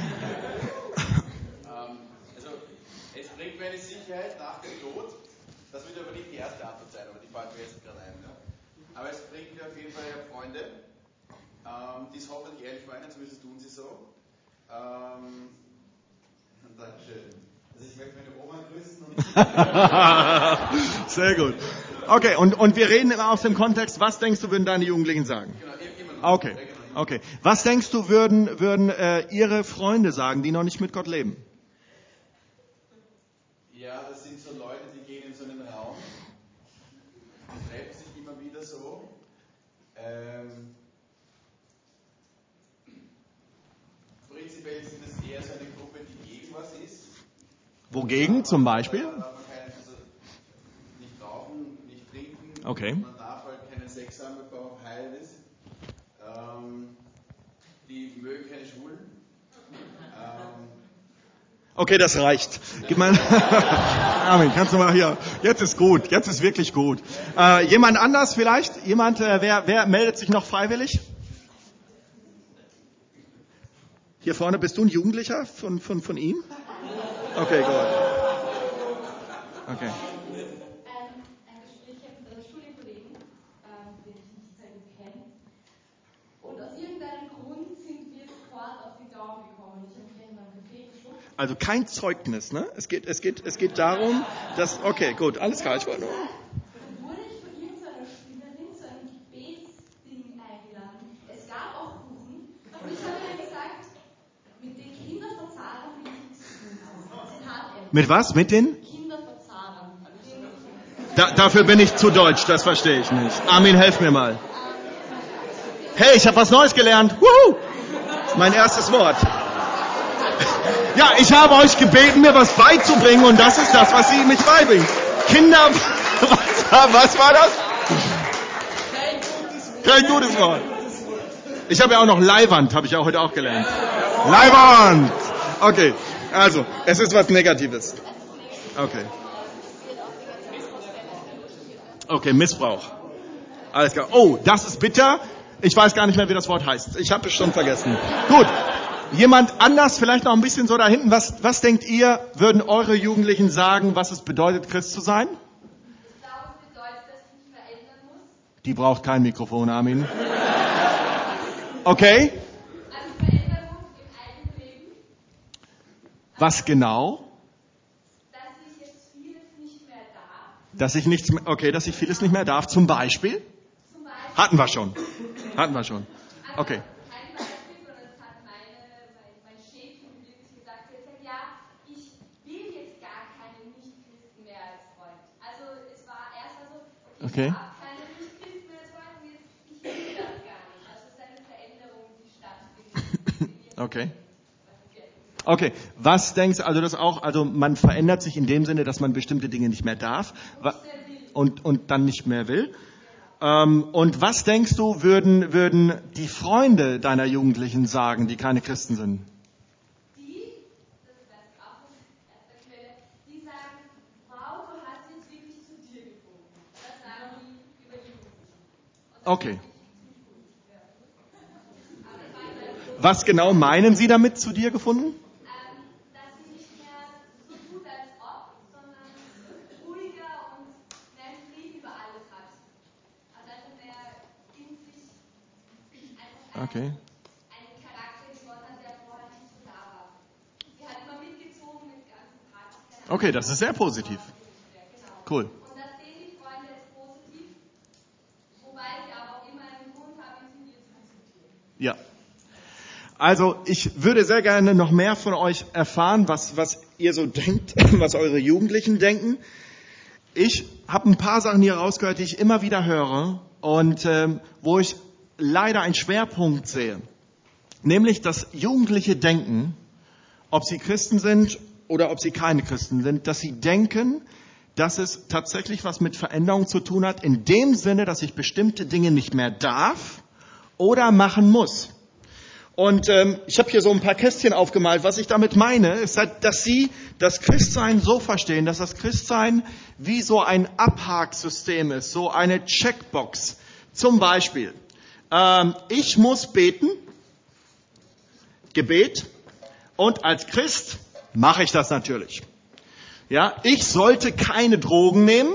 Ähm, also, es bringt mir eine Sicherheit nach dem Tod. Das wird aber nicht die erste Antwort sein, aber die fällt mir jetzt gerade ein. Ja. Aber es bringt mir auf jeden Fall ja Freunde, ähm, die es hoffentlich ehrlich meinen, zumindest tun sie so. Ähm, Dankeschön. Also ich möchte meine Oma grüßen. Und Sehr gut. Okay, und, und wir reden immer aus dem Kontext, was denkst du, würden deine Jugendlichen sagen? genau, immer noch. Okay, okay. Was denkst du, würden, würden äh, ihre Freunde sagen, die noch nicht mit Gott leben? Ja, das sind so Leute, die gehen in so einen Raum und treffen sich immer wieder so. Ähm, prinzipiell sind es eher so eine Gruppe, die gegen was ist. Wogegen zum Beispiel? Da darf man kein, also nicht rauchen, nicht trinken. Okay. Man darf halt keinen Sex haben, bevor man heil ist. Ähm, die mögen keine Schwulen. Ähm, Okay, das reicht. Gib mal. Armin, kannst du mal hier. Jetzt ist gut. Jetzt ist wirklich gut. Äh, jemand anders vielleicht? Jemand, äh, wer, wer meldet sich noch freiwillig? Hier vorne, bist du ein Jugendlicher von, von, von ihm? Okay, gut. Okay. Ähm, ein Gespräch mit einem Studienkollegen, ähm, den ich nicht sehr gut kenne. Und aus irgendeinem Grund sind wir sofort auf den Glauben gekommen. Ich habe mich in meinem Café geschubst. Also kein Zeugnis, ne? Es geht, es geht, es geht darum, dass, okay, gut, alles klar, ich wollte nur. Dann wurde ich von irgendeiner Schülerin zu einem Gebetsding eingeladen. Es gab auch Kuchen. Und ich habe ihr gesagt, mit den Kinderverzahnern will ich nichts zu tun haben. Zitat Ende. Mit was? Mit den? Kinderverzahnern. Da, dafür bin ich zu deutsch, das verstehe ich nicht. Armin, helf mir mal. Hey, ich habe was Neues gelernt. Wuhu! Mein erstes Wort. Ja, ich habe euch gebeten, mir was beizubringen und das ist das, was sie mich beibringt. Kinder, was, was war das? Kein gutes Wort. Ich habe ja auch noch Leihwand, habe ich auch heute auch gelernt. Leihwand! Okay, also, es ist was Negatives. Okay. Okay, Missbrauch. Alles klar. Oh, das ist bitter. Ich weiß gar nicht mehr, wie das Wort heißt. Ich habe es schon vergessen. Gut. Jemand anders, vielleicht noch ein bisschen so da hinten. Was, was denkt ihr, würden eure Jugendlichen sagen, was es bedeutet, Christ zu sein? Ich glaube, es bedeutet, dass ich mich verändern muss. Die braucht kein Mikrofon, Armin. Okay. Also verändern muss im eigenen Leben. Was genau? Dass ich jetzt vieles nicht mehr darf. Dass ich nichts mehr, okay, dass ich vieles nicht mehr darf. Zum Beispiel? Zum Beispiel, Hatten wir schon. Hatten wir schon. also Okay. ein Beispiel, und das hat meine, mein, mein Chef wirklich gesagt, er hat gesagt, ja, ich will jetzt gar keinen Nichtchristen mehr als Freund. Also es war erst mal so, Okay. okay, ich habe keinen Nichtchristen mehr als Freund und jetzt, ich will das gar nicht. Also es ist eine Veränderung, die stattfindet. Okay. Okay, was denkst du, also das auch, also man verändert sich in dem Sinne, dass man bestimmte Dinge nicht mehr darf wa- und, und dann nicht mehr will. Ähm, und was denkst du, würden, würden die Freunde deiner Jugendlichen sagen, die keine Christen sind? Die, das weiß ich auch aus erster Quelle, die sagen, wow, du hast jetzt wirklich zu dir gefunden. Das sagen die über Jugendliche. Und das Okay. finde ich ziemlich gut. Ja. Aber ich meine, Was genau meinen sie damit, zu dir gefunden? ähm, dass sie nicht mehr so tut, als ob, sondern Okay. einen Charakter gewonnen hat, der vorher nicht so da war. Sie hat immer mitgezogen mit ganzen Partys. Okay, das ist sehr positiv. Genau. Cool. Und das sehen die Freunde als positiv, wobei sie aber auch immer einen Grund haben, mit ihr zu diskutieren. Ja. Also ich würde sehr gerne noch mehr von euch erfahren, was, was ihr so denkt, was eure Jugendlichen denken. Ich habe ein paar Sachen hier rausgehört, die ich immer wieder höre und ähm, wo ich leider einen Schwerpunkt sehe. Nämlich, dass Jugendliche denken, ob sie Christen sind oder ob sie keine Christen sind, dass sie denken, dass es tatsächlich was mit Veränderung zu tun hat, in dem Sinne, dass ich bestimmte Dinge nicht mehr darf oder machen muss. Und ähm, ich habe hier so ein paar Kästchen aufgemalt. Was ich damit meine, ist, halt, dass sie das Christsein so verstehen, dass das Christsein wie so ein Abhaksystem ist, so eine Checkbox. Zum Beispiel, ähm, ich muss beten, Gebet, und als Christ mache ich das natürlich. Ja, ich sollte keine Drogen nehmen.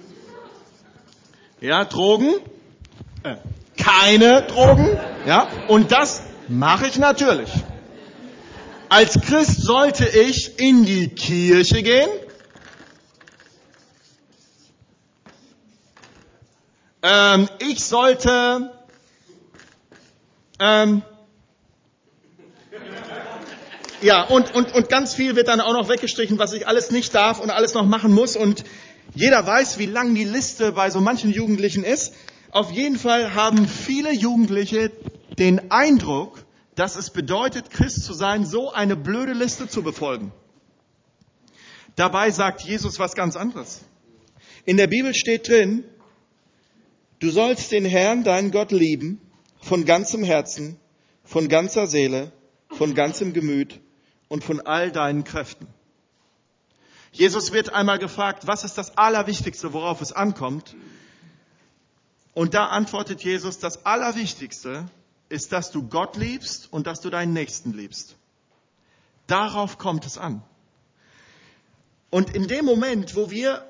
Ja, Drogen, äh, keine Drogen. Ja, und das mache ich natürlich. Als Christ sollte ich in die Kirche gehen. Ähm, ich sollte ähm, ja und, und, und ganz viel wird dann auch noch weggestrichen, was ich alles nicht darf und alles noch machen muss. Und jeder weiß, wie lang die Liste bei so manchen Jugendlichen ist. Auf jeden Fall haben viele Jugendliche den Eindruck, dass es bedeutet, Christ zu sein, so eine blöde Liste zu befolgen. Dabei sagt Jesus was ganz anderes. In der Bibel steht drin, du sollst den Herrn, deinen Gott, lieben, von ganzem Herzen, von ganzer Seele, von ganzem Gemüt und von all deinen Kräften. Jesus wird einmal gefragt, was ist das Allerwichtigste, worauf es ankommt? Und da antwortet Jesus, das Allerwichtigste ist, dass du Gott liebst und dass du deinen Nächsten liebst. Darauf kommt es an. Und in dem Moment, wo wir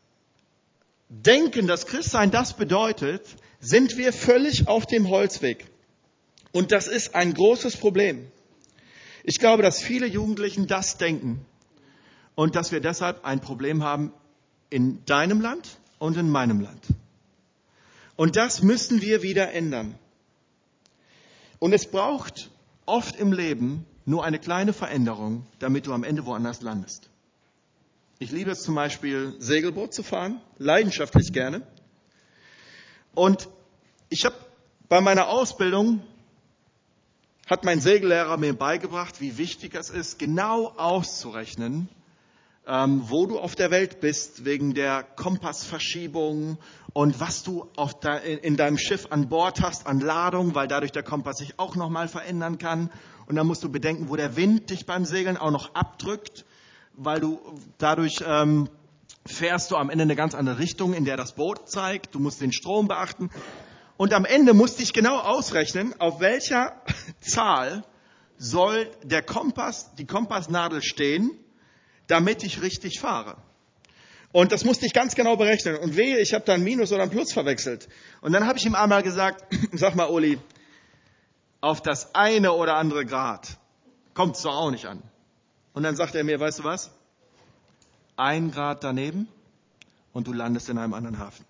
denken, dass Christsein das bedeutet, sind wir völlig auf dem Holzweg. Und das ist ein großes Problem. Ich glaube, dass viele Jugendlichen das denken und dass wir deshalb ein Problem haben in deinem Land und in meinem Land. Und das müssen wir wieder ändern. Und es braucht oft im Leben nur eine kleine Veränderung, damit du am Ende woanders landest. Ich liebe es zum Beispiel, Segelboot zu fahren, leidenschaftlich gerne. Und ich habe bei meiner Ausbildung, hat mein Segellehrer mir beigebracht, wie wichtig es ist, genau auszurechnen, ähm, wo du auf der Welt bist, wegen der Kompassverschiebung und was du auf de, in, in deinem Schiff an Bord hast an Ladung, weil dadurch der Kompass sich auch nochmal verändern kann. Und dann musst du bedenken, wo der Wind dich beim Segeln auch noch abdrückt, weil du dadurch ähm, fährst du am Ende eine ganz andere Richtung, in der das Boot zeigt. Du musst den Strom beachten. Und am Ende musste ich genau ausrechnen, auf welcher Zahl soll der Kompass, die Kompassnadel stehen, damit ich richtig fahre. Und das musste ich ganz genau berechnen. Und wehe, ich habe dann Minus oder ein Plus verwechselt. Und dann habe ich ihm einmal gesagt, sag mal Uli, auf das eine oder andere Grad kommt es doch auch nicht an. Und dann sagt er mir, weißt du was? Ein Grad daneben und du landest in einem anderen Hafen.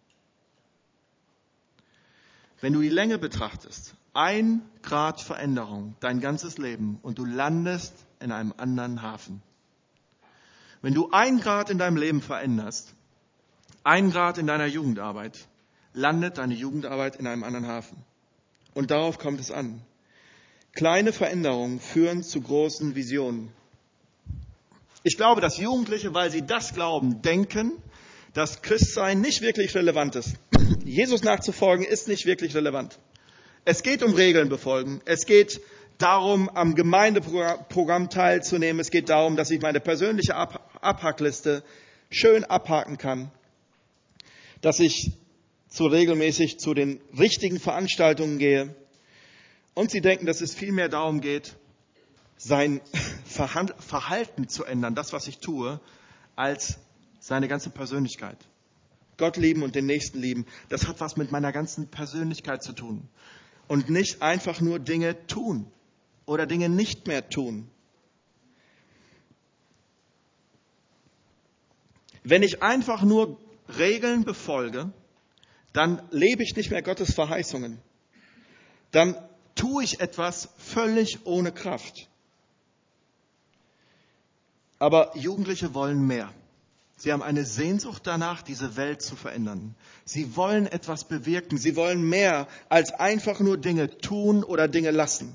Wenn du die Länge betrachtest, ein Grad Veränderung, dein ganzes Leben und du landest in einem anderen Hafen. Wenn du ein Grad in deinem Leben veränderst, ein Grad in deiner Jugendarbeit, landet deine Jugendarbeit in einem anderen Hafen. Und darauf kommt es an. Kleine Veränderungen führen zu großen Visionen. Ich glaube, dass Jugendliche, weil sie das glauben, denken, dass Christsein nicht wirklich relevant ist. Jesus nachzufolgen ist nicht wirklich relevant. Es geht um Regeln befolgen. Es geht darum, am Gemeindeprogramm teilzunehmen. Es geht darum, dass ich meine persönliche Abhackliste schön abhaken kann. Dass ich zu regelmäßig zu den richtigen Veranstaltungen gehe. Und sie denken, dass es vielmehr darum geht, sein Verhalten zu ändern, das, was ich tue, als seine ganze Persönlichkeit. Gott lieben und den Nächsten lieben, das hat was mit meiner ganzen Persönlichkeit zu tun. und nicht einfach nur Dinge tun oder Dinge nicht mehr tun. Wenn ich einfach nur Regeln befolge, dann lebe ich nicht mehr Gottes Verheißungen. Dann tue ich etwas völlig ohne Kraft. Aber Jugendliche wollen mehr. Sie haben eine Sehnsucht danach, diese Welt zu verändern. Sie wollen etwas bewirken. Sie wollen mehr als einfach nur Dinge tun oder Dinge lassen.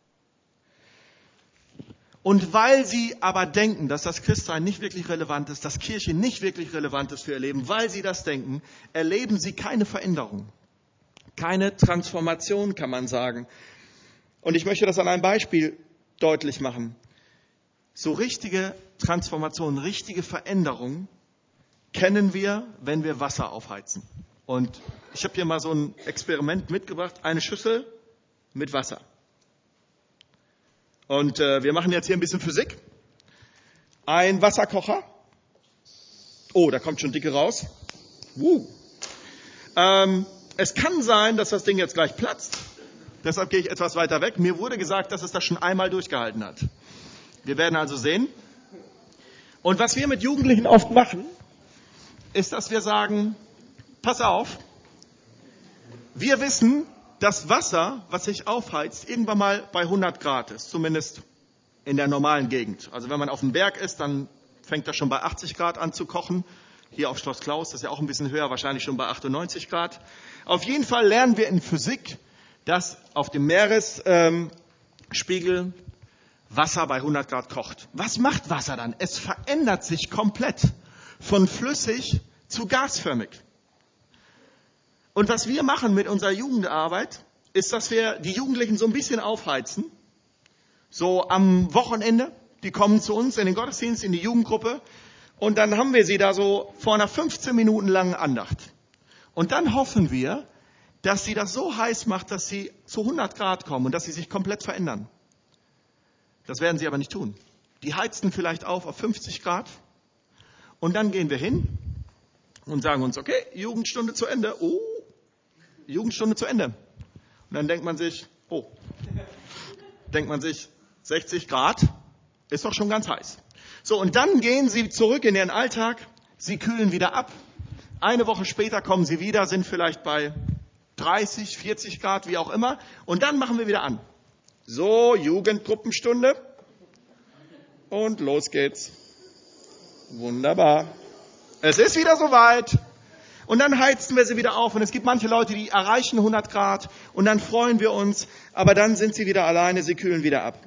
Und weil sie aber denken, dass das Christsein nicht wirklich relevant ist, dass Kirche nicht wirklich relevant ist für ihr Leben, weil sie das denken, erleben sie keine Veränderung. Keine Transformation, kann man sagen. Und ich möchte das an einem Beispiel deutlich machen. So richtige Transformation, richtige Veränderung kennen wir, wenn wir Wasser aufheizen. Und ich habe hier mal so ein Experiment mitgebracht, eine Schüssel mit Wasser. Und äh, wir machen jetzt hier ein bisschen Physik. Ein Wasserkocher. Oh, da kommt schon Dicke raus. Uh. Ähm, es kann sein, dass das Ding jetzt gleich platzt. Deshalb gehe ich etwas weiter weg. Mir wurde gesagt, dass es das schon einmal durchgehalten hat. Wir werden also sehen. Und was wir mit Jugendlichen oft machen, ist, dass wir sagen, pass auf, wir wissen, dass Wasser, was sich aufheizt, irgendwann mal bei hundert Grad ist, zumindest in der normalen Gegend. Also wenn man auf dem Berg ist, dann fängt das schon bei achtzig Grad an zu kochen. Hier auf Schloss Klaus, das ist ja auch ein bisschen höher, wahrscheinlich schon bei achtundneunzig Grad. Auf jeden Fall lernen wir in Physik, dass auf dem Meeresspiegel ähm, Wasser bei hundert Grad kocht. Was macht Wasser dann? Es verändert sich komplett von flüssig zu gasförmig. Und was wir machen mit unserer Jugendarbeit, ist, dass wir die Jugendlichen so ein bisschen aufheizen. So am Wochenende, die kommen zu uns in den Gottesdienst, in die Jugendgruppe. Und dann haben wir sie da so vor einer fünfzehn Minuten langen Andacht. Und dann hoffen wir, dass sie das so heiß macht, dass sie zu hundert Grad kommen und dass sie sich komplett verändern. Das werden sie aber nicht tun. Die heizten vielleicht auf auf fünfzig Grad. Und dann gehen wir hin und sagen uns, okay, Jugendstunde zu Ende. Oh, Jugendstunde zu Ende. Und dann denkt man sich, oh, denkt man sich, sechzig Grad ist doch schon ganz heiß. So, und dann gehen sie zurück in ihren Alltag, sie kühlen wieder ab. Eine Woche später kommen sie wieder, sind vielleicht bei dreißig, vierzig Grad, wie auch immer. Und dann machen wir wieder an. So, Jugendgruppenstunde. Und los geht's. Wunderbar. Es ist wieder soweit. Und dann heizen wir sie wieder auf. Und es gibt manche Leute, die erreichen hundert Grad. Und dann freuen wir uns. Aber dann sind sie wieder alleine. Sie kühlen wieder ab.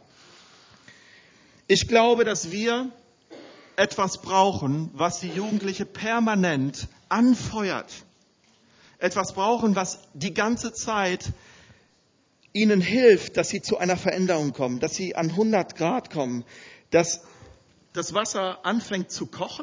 Ich glaube, dass wir etwas brauchen, was die Jugendliche permanent anfeuert. Etwas brauchen, was die ganze Zeit ihnen hilft, dass sie zu einer Veränderung kommen. Dass sie an hundert Grad kommen. Dass das Wasser anfängt zu kochen.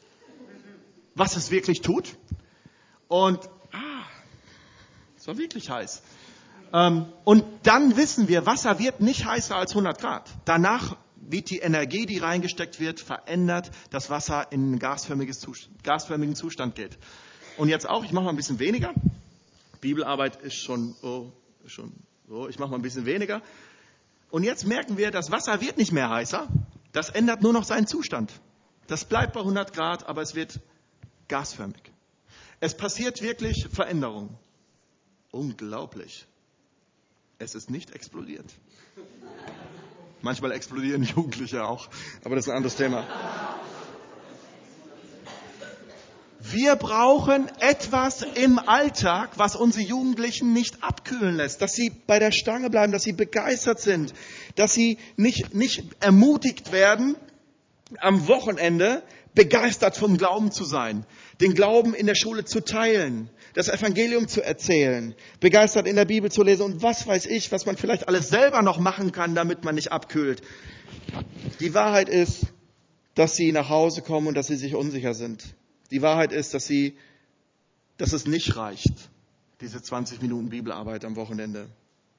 Was es wirklich tut. Und, ah, es war wirklich heiß. Ähm, und dann wissen wir, Wasser wird nicht heißer als hundert Grad. Danach wird die Energie, die reingesteckt wird, verändert, dass Wasser in einen gasförmiges Zustand, gasförmigen Zustand geht. Und jetzt auch, ich mache mal ein bisschen weniger. Bibelarbeit ist schon, oh, ist schon so, ich mache mal ein bisschen weniger. Und jetzt merken wir, das Wasser wird nicht mehr heißer. Das ändert nur noch seinen Zustand. Das bleibt bei hundert Grad, aber es wird gasförmig. Es passiert wirklich Veränderung. Unglaublich. Es ist nicht explodiert. Manchmal explodieren Jugendliche auch, aber das ist ein anderes Thema. Wir brauchen etwas im Alltag, was unsere Jugendlichen nicht abkühlen lässt, dass sie bei der Stange bleiben, dass sie begeistert sind, dass sie nicht, nicht ermutigt werden, am Wochenende begeistert vom Glauben zu sein, den Glauben in der Schule zu teilen, das Evangelium zu erzählen, begeistert in der Bibel zu lesen und was weiß ich, was man vielleicht alles selber noch machen kann, damit man nicht abkühlt. Die Wahrheit ist, dass sie nach Hause kommen und dass sie sich unsicher sind. Die Wahrheit ist, dass sie, dass es nicht reicht, diese zwanzig Minuten Bibelarbeit am Wochenende.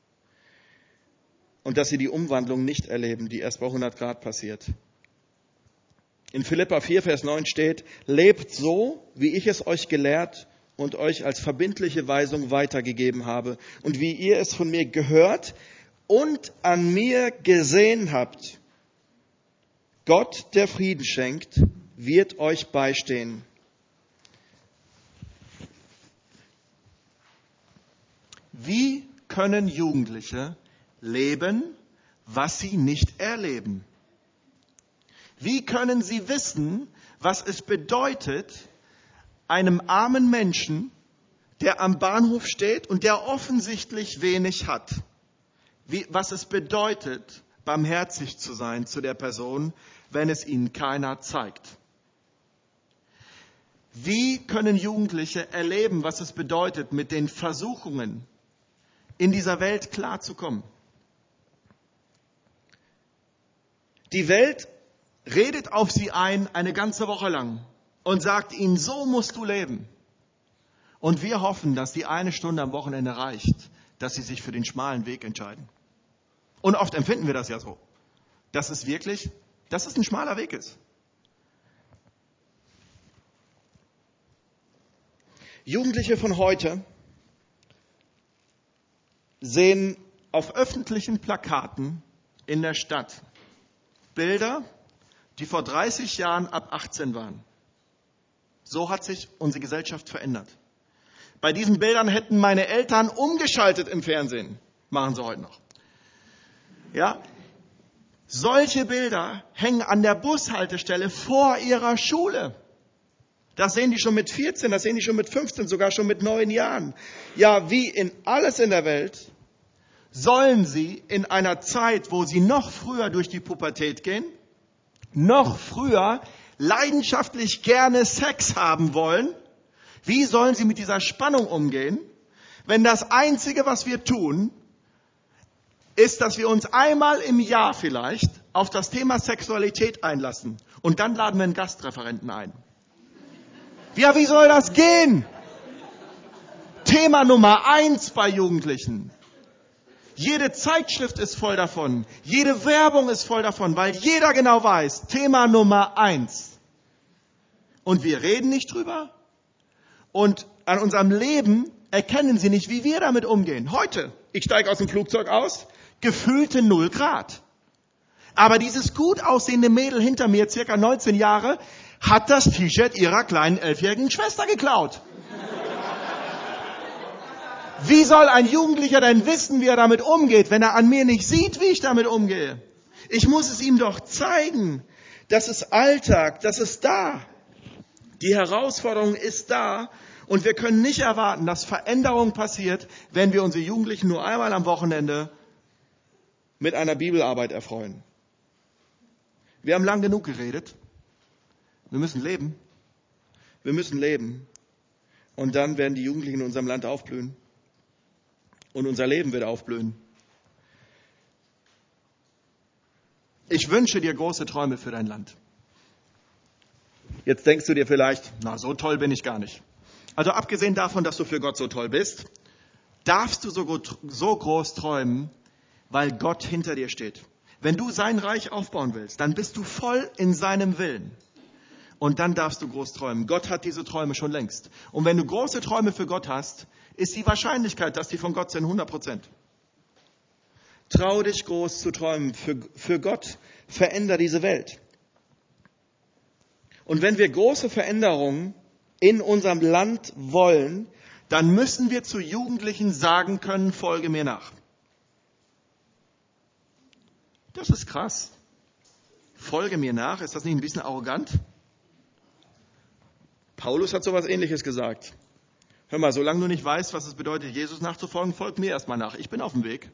Und dass sie die Umwandlung nicht erleben, die erst bei hundert Grad passiert. In Philipper vier, Vers neun steht, lebt so, wie ich es euch gelehrt und euch als verbindliche Weisung weitergegeben habe und wie ihr es von mir gehört und an mir gesehen habt. Gott, der Frieden schenkt, wird euch beistehen. Wie können Jugendliche leben, was sie nicht erleben? Wie können sie wissen, was es bedeutet, einem armen Menschen, der am Bahnhof steht und der offensichtlich wenig hat, wie, was es bedeutet, barmherzig zu sein zu der Person, wenn es ihnen keiner zeigt? Wie können Jugendliche erleben, was es bedeutet, mit den Versuchungen in dieser Welt klarzukommen? Die Welt redet auf sie ein eine ganze Woche lang und sagt ihnen, so musst du leben. Und wir hoffen, dass die eine Stunde am Wochenende reicht, dass sie sich für den schmalen Weg entscheiden. Und oft empfinden wir das ja so, dass es wirklich, dass es ein schmaler Weg ist. Jugendliche von heute sehen auf öffentlichen Plakaten in der Stadt Bilder, die vor dreißig Jahren ab achtzehn waren. So hat sich unsere Gesellschaft verändert. Bei diesen Bildern hätten meine Eltern umgeschaltet im Fernsehen. Machen sie heute noch. Ja? Solche Bilder hängen an der Bushaltestelle vor ihrer Schule. Das sehen die schon mit vierzehn, das sehen die schon mit fünfzehn, sogar schon mit neun Jahren. Ja, wie in alles in der Welt sollen sie in einer Zeit, wo sie noch früher durch die Pubertät gehen, noch früher leidenschaftlich gerne Sex haben wollen, wie sollen sie mit dieser Spannung umgehen, wenn das Einzige, was wir tun, ist, dass wir uns einmal im Jahr vielleicht auf das Thema Sexualität einlassen und dann laden wir einen Gastreferenten ein. Ja, wie soll das gehen? Thema Nummer eins bei Jugendlichen. Jede Zeitschrift ist voll davon. Jede Werbung ist voll davon, weil jeder genau weiß, Thema Nummer eins. Und wir reden nicht drüber. Und an unserem Leben erkennen sie nicht, wie wir damit umgehen. Heute, ich steige aus dem Flugzeug aus, gefühlte null Grad. Aber dieses gut aussehende Mädel hinter mir, circa neunzehn Jahre, hat das T-Shirt ihrer kleinen elfjährigen Schwester geklaut. Wie soll ein Jugendlicher denn wissen, wie er damit umgeht, wenn er an mir nicht sieht, wie ich damit umgehe? Ich muss es ihm doch zeigen. Das ist Alltag, das ist da. Die Herausforderung ist da und wir können nicht erwarten, dass Veränderung passiert, wenn wir unsere Jugendlichen nur einmal am Wochenende mit einer Bibelarbeit erfreuen. Wir haben lang genug geredet. Wir müssen leben. Wir müssen leben. Und dann werden die Jugendlichen in unserem Land aufblühen. Und unser Leben wird aufblühen. Ich wünsche dir große Träume für dein Land. Jetzt denkst du dir vielleicht, na, so toll bin ich gar nicht. Also abgesehen davon, dass du für Gott so toll bist, darfst du so, gut, so groß träumen, weil Gott hinter dir steht. Wenn du sein Reich aufbauen willst, dann bist du voll in seinem Willen. Und dann darfst du groß träumen. Gott hat diese Träume schon längst. Und wenn du große Träume für Gott hast, ist die Wahrscheinlichkeit, dass die von Gott sind, hundert Prozent. Trau dich groß zu träumen. Für, für Gott veränder diese Welt. Und wenn wir große Veränderungen in unserem Land wollen, dann müssen wir zu Jugendlichen sagen können, folge mir nach. Das ist krass. Folge mir nach, ist das nicht ein bisschen arrogant? Paulus hat sowas Ähnliches gesagt. Hör mal, solange du nicht weißt, was es bedeutet, Jesus nachzufolgen, folg mir erstmal nach. Ich bin auf dem Weg.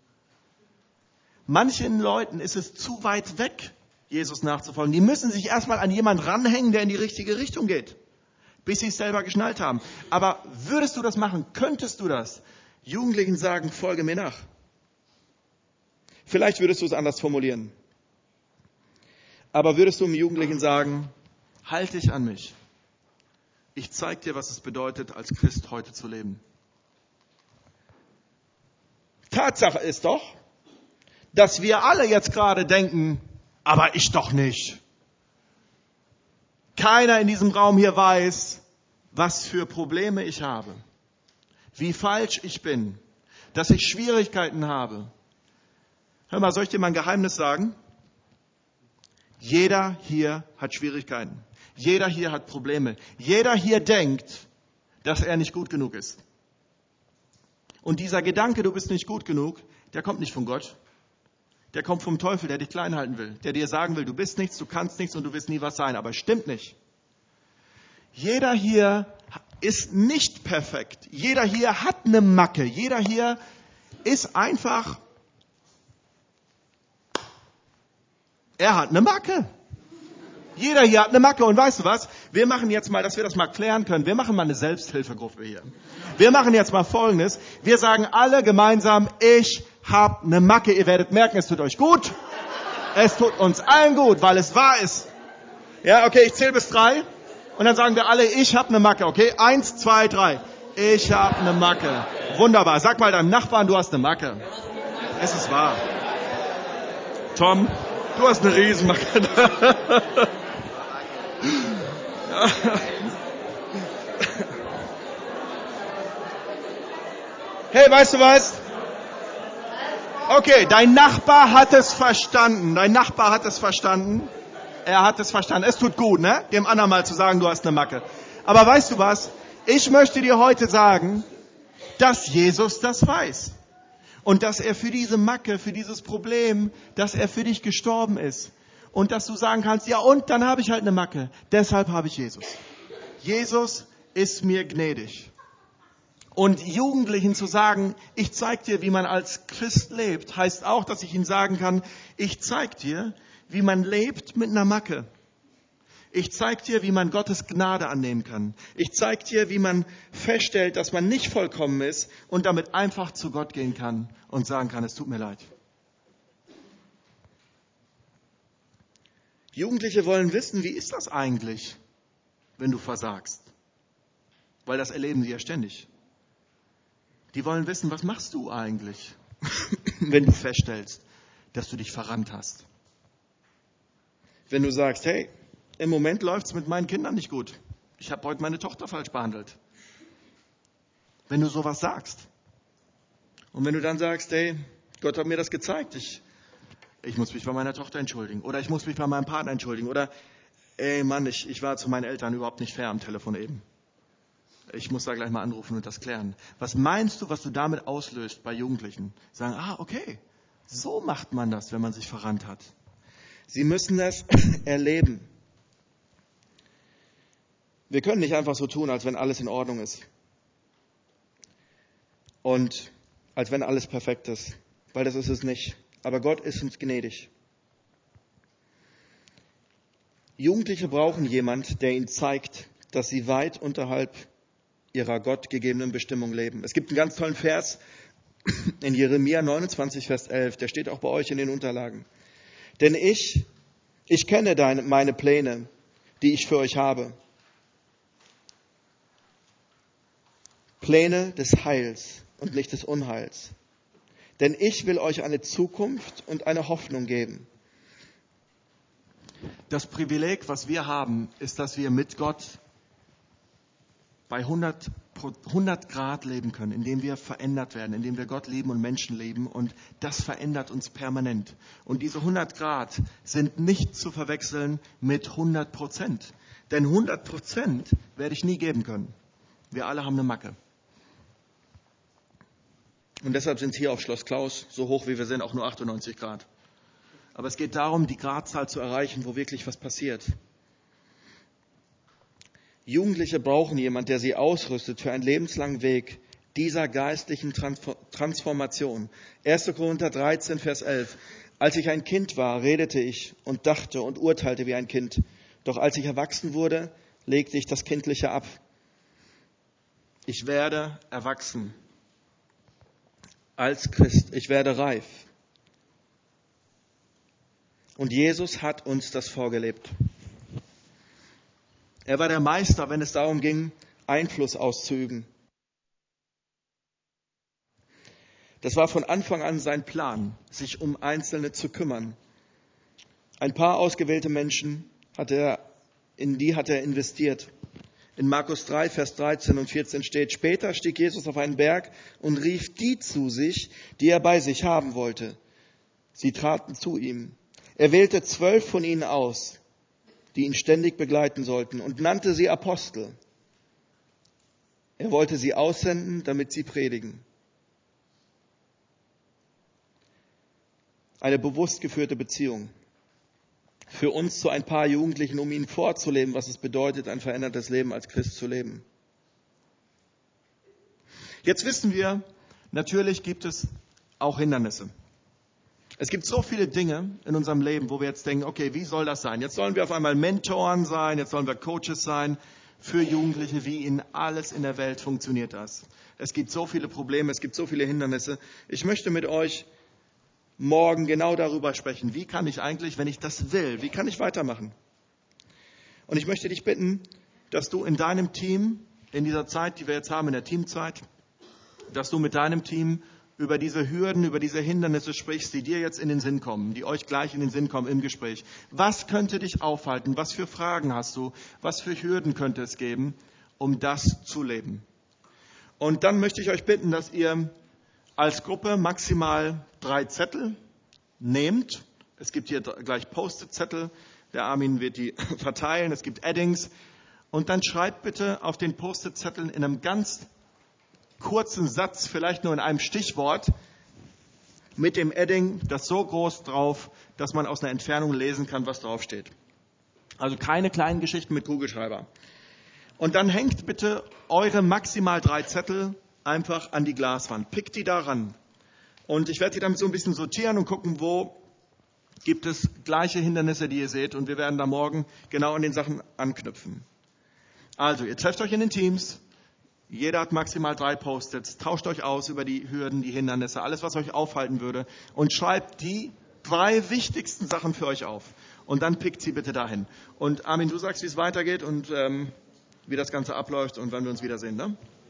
Manchen Leuten ist es zu weit weg, Jesus nachzufolgen. Die müssen sich erstmal an jemanden ranhängen, der in die richtige Richtung geht, bis sie es selber geschnallt haben. Aber würdest du das machen? Könntest du das? Jugendlichen sagen, folge mir nach. Vielleicht würdest du es anders formulieren. Aber würdest du einem Jugendlichen sagen, halt dich an mich. Ich zeige dir, was es bedeutet, als Christ heute zu leben. Tatsache ist doch, dass wir alle jetzt gerade denken, aber ich doch nicht. Keiner in diesem Raum hier weiß, was für Probleme ich habe, wie falsch ich bin, dass ich Schwierigkeiten habe. Hör mal, soll ich dir mal ein Geheimnis sagen? Jeder hier hat Schwierigkeiten. Jeder hier hat Probleme. Jeder hier denkt, dass er nicht gut genug ist. Und dieser Gedanke, du bist nicht gut genug, der kommt nicht von Gott. Der kommt vom Teufel, der dich klein halten will. Der dir sagen will, du bist nichts, du kannst nichts und du wirst nie was sein. Aber es stimmt nicht. Jeder hier ist nicht perfekt. Jeder hier hat eine Macke. Jeder hier ist einfach, er hat eine Macke. Jeder hier hat eine Macke. Und weißt du was? Wir machen jetzt mal, dass wir das mal klären können. Wir machen mal eine Selbsthilfegruppe hier. Wir machen jetzt mal Folgendes. Wir sagen alle gemeinsam, ich habe eine Macke. Ihr werdet merken, es tut euch gut. Es tut uns allen gut, weil es wahr ist. Ja, okay, ich zähle bis drei. Und dann sagen wir alle, ich habe eine Macke. Okay, eins, zwei, drei. Ich habe eine Macke. Wunderbar. Sag mal deinem Nachbarn, du hast eine Macke. Es ist wahr. Tom, du hast eine Riesenmacke. Hey, weißt du was? Okay, dein Nachbar hat es verstanden. Dein Nachbar hat es verstanden. Er hat es verstanden. Es tut gut, ne? Dem anderen mal zu sagen, du hast eine Macke. Aber weißt du was? Ich möchte dir heute sagen, dass Jesus das weiß. Und dass er für diese Macke, für dieses Problem, dass er für dich gestorben ist. Und dass du sagen kannst, ja und, dann habe ich halt eine Macke. Deshalb habe ich Jesus. Jesus ist mir gnädig. Und Jugendlichen zu sagen, ich zeig dir, wie man als Christ lebt, heißt auch, dass ich ihnen sagen kann, ich zeig dir, wie man lebt mit einer Macke. Ich zeig dir, wie man Gottes Gnade annehmen kann. Ich zeig dir, wie man feststellt, dass man nicht vollkommen ist und damit einfach zu Gott gehen kann und sagen kann, es tut mir leid. Jugendliche wollen wissen, wie ist das eigentlich, wenn du versagst? Weil das erleben sie ja ständig. Die wollen wissen, was machst du eigentlich, wenn du feststellst, dass du dich verrannt hast? Wenn du sagst, hey, im Moment läuft es mit meinen Kindern nicht gut. Ich habe heute meine Tochter falsch behandelt. Wenn du sowas sagst. Und wenn du dann sagst, hey, Gott hat mir das gezeigt. Ich, ich muss mich bei meiner Tochter entschuldigen. Oder ich muss mich bei meinem Partner entschuldigen. Oder, ey Mann, ich, ich war zu meinen Eltern überhaupt nicht fair am Telefon eben. Ich muss da gleich mal anrufen und das klären. Was meinst du, was du damit auslöst bei Jugendlichen? Sagen, ah, okay, so macht man das, wenn man sich verrannt hat. Sie müssen das erleben. Wir können nicht einfach so tun, als wenn alles in Ordnung ist. Und als wenn alles perfekt ist. Weil das ist es nicht. Aber Gott ist uns gnädig. Jugendliche brauchen jemand, der ihnen zeigt, dass sie weit unterhalb ihrer Gott gegebenen Bestimmung leben. Es gibt einen ganz tollen Vers in Jeremia neunundzwanzig, Vers elf. Der steht auch bei euch in den Unterlagen. Denn ich, ich kenne deine, meine Pläne, die ich für euch habe. Pläne des Heils und nicht des Unheils. Denn ich will euch eine Zukunft und eine Hoffnung geben. Das Privileg, was wir haben, ist, dass wir mit Gott bei hundert Grad leben können, indem wir verändert werden, indem wir Gott lieben und Menschen lieben. Und das verändert uns permanent. Und diese hundert Grad sind nicht zu verwechseln mit hundert Prozent. Denn hundert Prozent werde ich nie geben können. Wir alle haben eine Macke. Und deshalb sind hier auf Schloss Klaus, so hoch wie wir sind, auch nur achtundneunzig Grad. Aber es geht darum, die Gradzahl zu erreichen, wo wirklich was passiert. Jugendliche brauchen jemanden, der sie ausrüstet für einen lebenslangen Weg dieser geistlichen Transformation. erster Korinther dreizehn, Vers elf. Als ich ein Kind war, redete ich und dachte und urteilte wie ein Kind. Doch als ich erwachsen wurde, legte ich das Kindliche ab. Ich werde erwachsen als Christ. Ich werde reif. Und Jesus hat uns das vorgelebt. Er war der Meister, wenn es darum ging, Einfluss auszuüben. Das war von Anfang an sein Plan, sich um Einzelne zu kümmern. Ein paar ausgewählte Menschen hat er, in die hat er investiert. In Markus drei, Vers dreizehn und vierzehn steht, später stieg Jesus auf einen Berg und rief die zu sich, die er bei sich haben wollte. Sie traten zu ihm. Er wählte zwölf von ihnen aus, die ihn ständig begleiten sollten, und nannte sie Apostel. Er wollte sie aussenden, damit sie predigen. Eine bewusst geführte Beziehung. Für uns zu ein paar Jugendlichen, um ihnen vorzuleben, was es bedeutet, ein verändertes Leben als Christ zu leben. Jetzt wissen wir, natürlich gibt es auch Hindernisse. Es gibt so viele Dinge in unserem Leben, wo wir jetzt denken, okay, wie soll das sein? Jetzt sollen wir auf einmal Mentoren sein, jetzt sollen wir Coaches sein für Jugendliche. Wie in alles in der Welt funktioniert das? Es gibt so viele Probleme, es gibt so viele Hindernisse. Ich möchte mit euch morgen genau darüber sprechen. Wie kann ich eigentlich, wenn ich das will, wie kann ich weitermachen? Und ich möchte dich bitten, dass du in deinem Team, in dieser Zeit, die wir jetzt haben, in der Teamzeit, dass du mit deinem Team über diese Hürden, über diese Hindernisse sprichst, die dir jetzt in den Sinn kommen, die euch gleich in den Sinn kommen im Gespräch. Was könnte dich aufhalten? Was für Fragen hast du? Was für Hürden könnte es geben, um das zu leben? Und dann möchte ich euch bitten, dass ihr als Gruppe maximal drei Zettel nehmt. Es gibt hier gleich Post-it-Zettel. Der Armin wird die verteilen. Es gibt Addings. Und dann schreibt bitte auf den Post-it-Zetteln in einem ganz kurzen Satz, vielleicht nur in einem Stichwort, mit dem Adding das so groß drauf, dass man aus einer Entfernung lesen kann, was draufsteht. Also keine kleinen Geschichten mit Kugelschreiber. Und dann hängt bitte eure maximal drei Zettel einfach an die Glaswand. Pickt die da ran. Und ich werde die damit so ein bisschen sortieren und gucken, wo gibt es gleiche Hindernisse, die ihr seht. Und wir werden da morgen genau an den Sachen anknüpfen. Also, ihr trefft euch in den Teams. Jeder hat maximal drei Post-its. Tauscht euch aus über die Hürden, die Hindernisse, alles, was euch aufhalten würde. Und schreibt die drei wichtigsten Sachen für euch auf. Und dann pickt sie bitte dahin. Und Armin, du sagst, wie es weitergeht und ähm, wie das Ganze abläuft und wann wir uns wiedersehen, ne?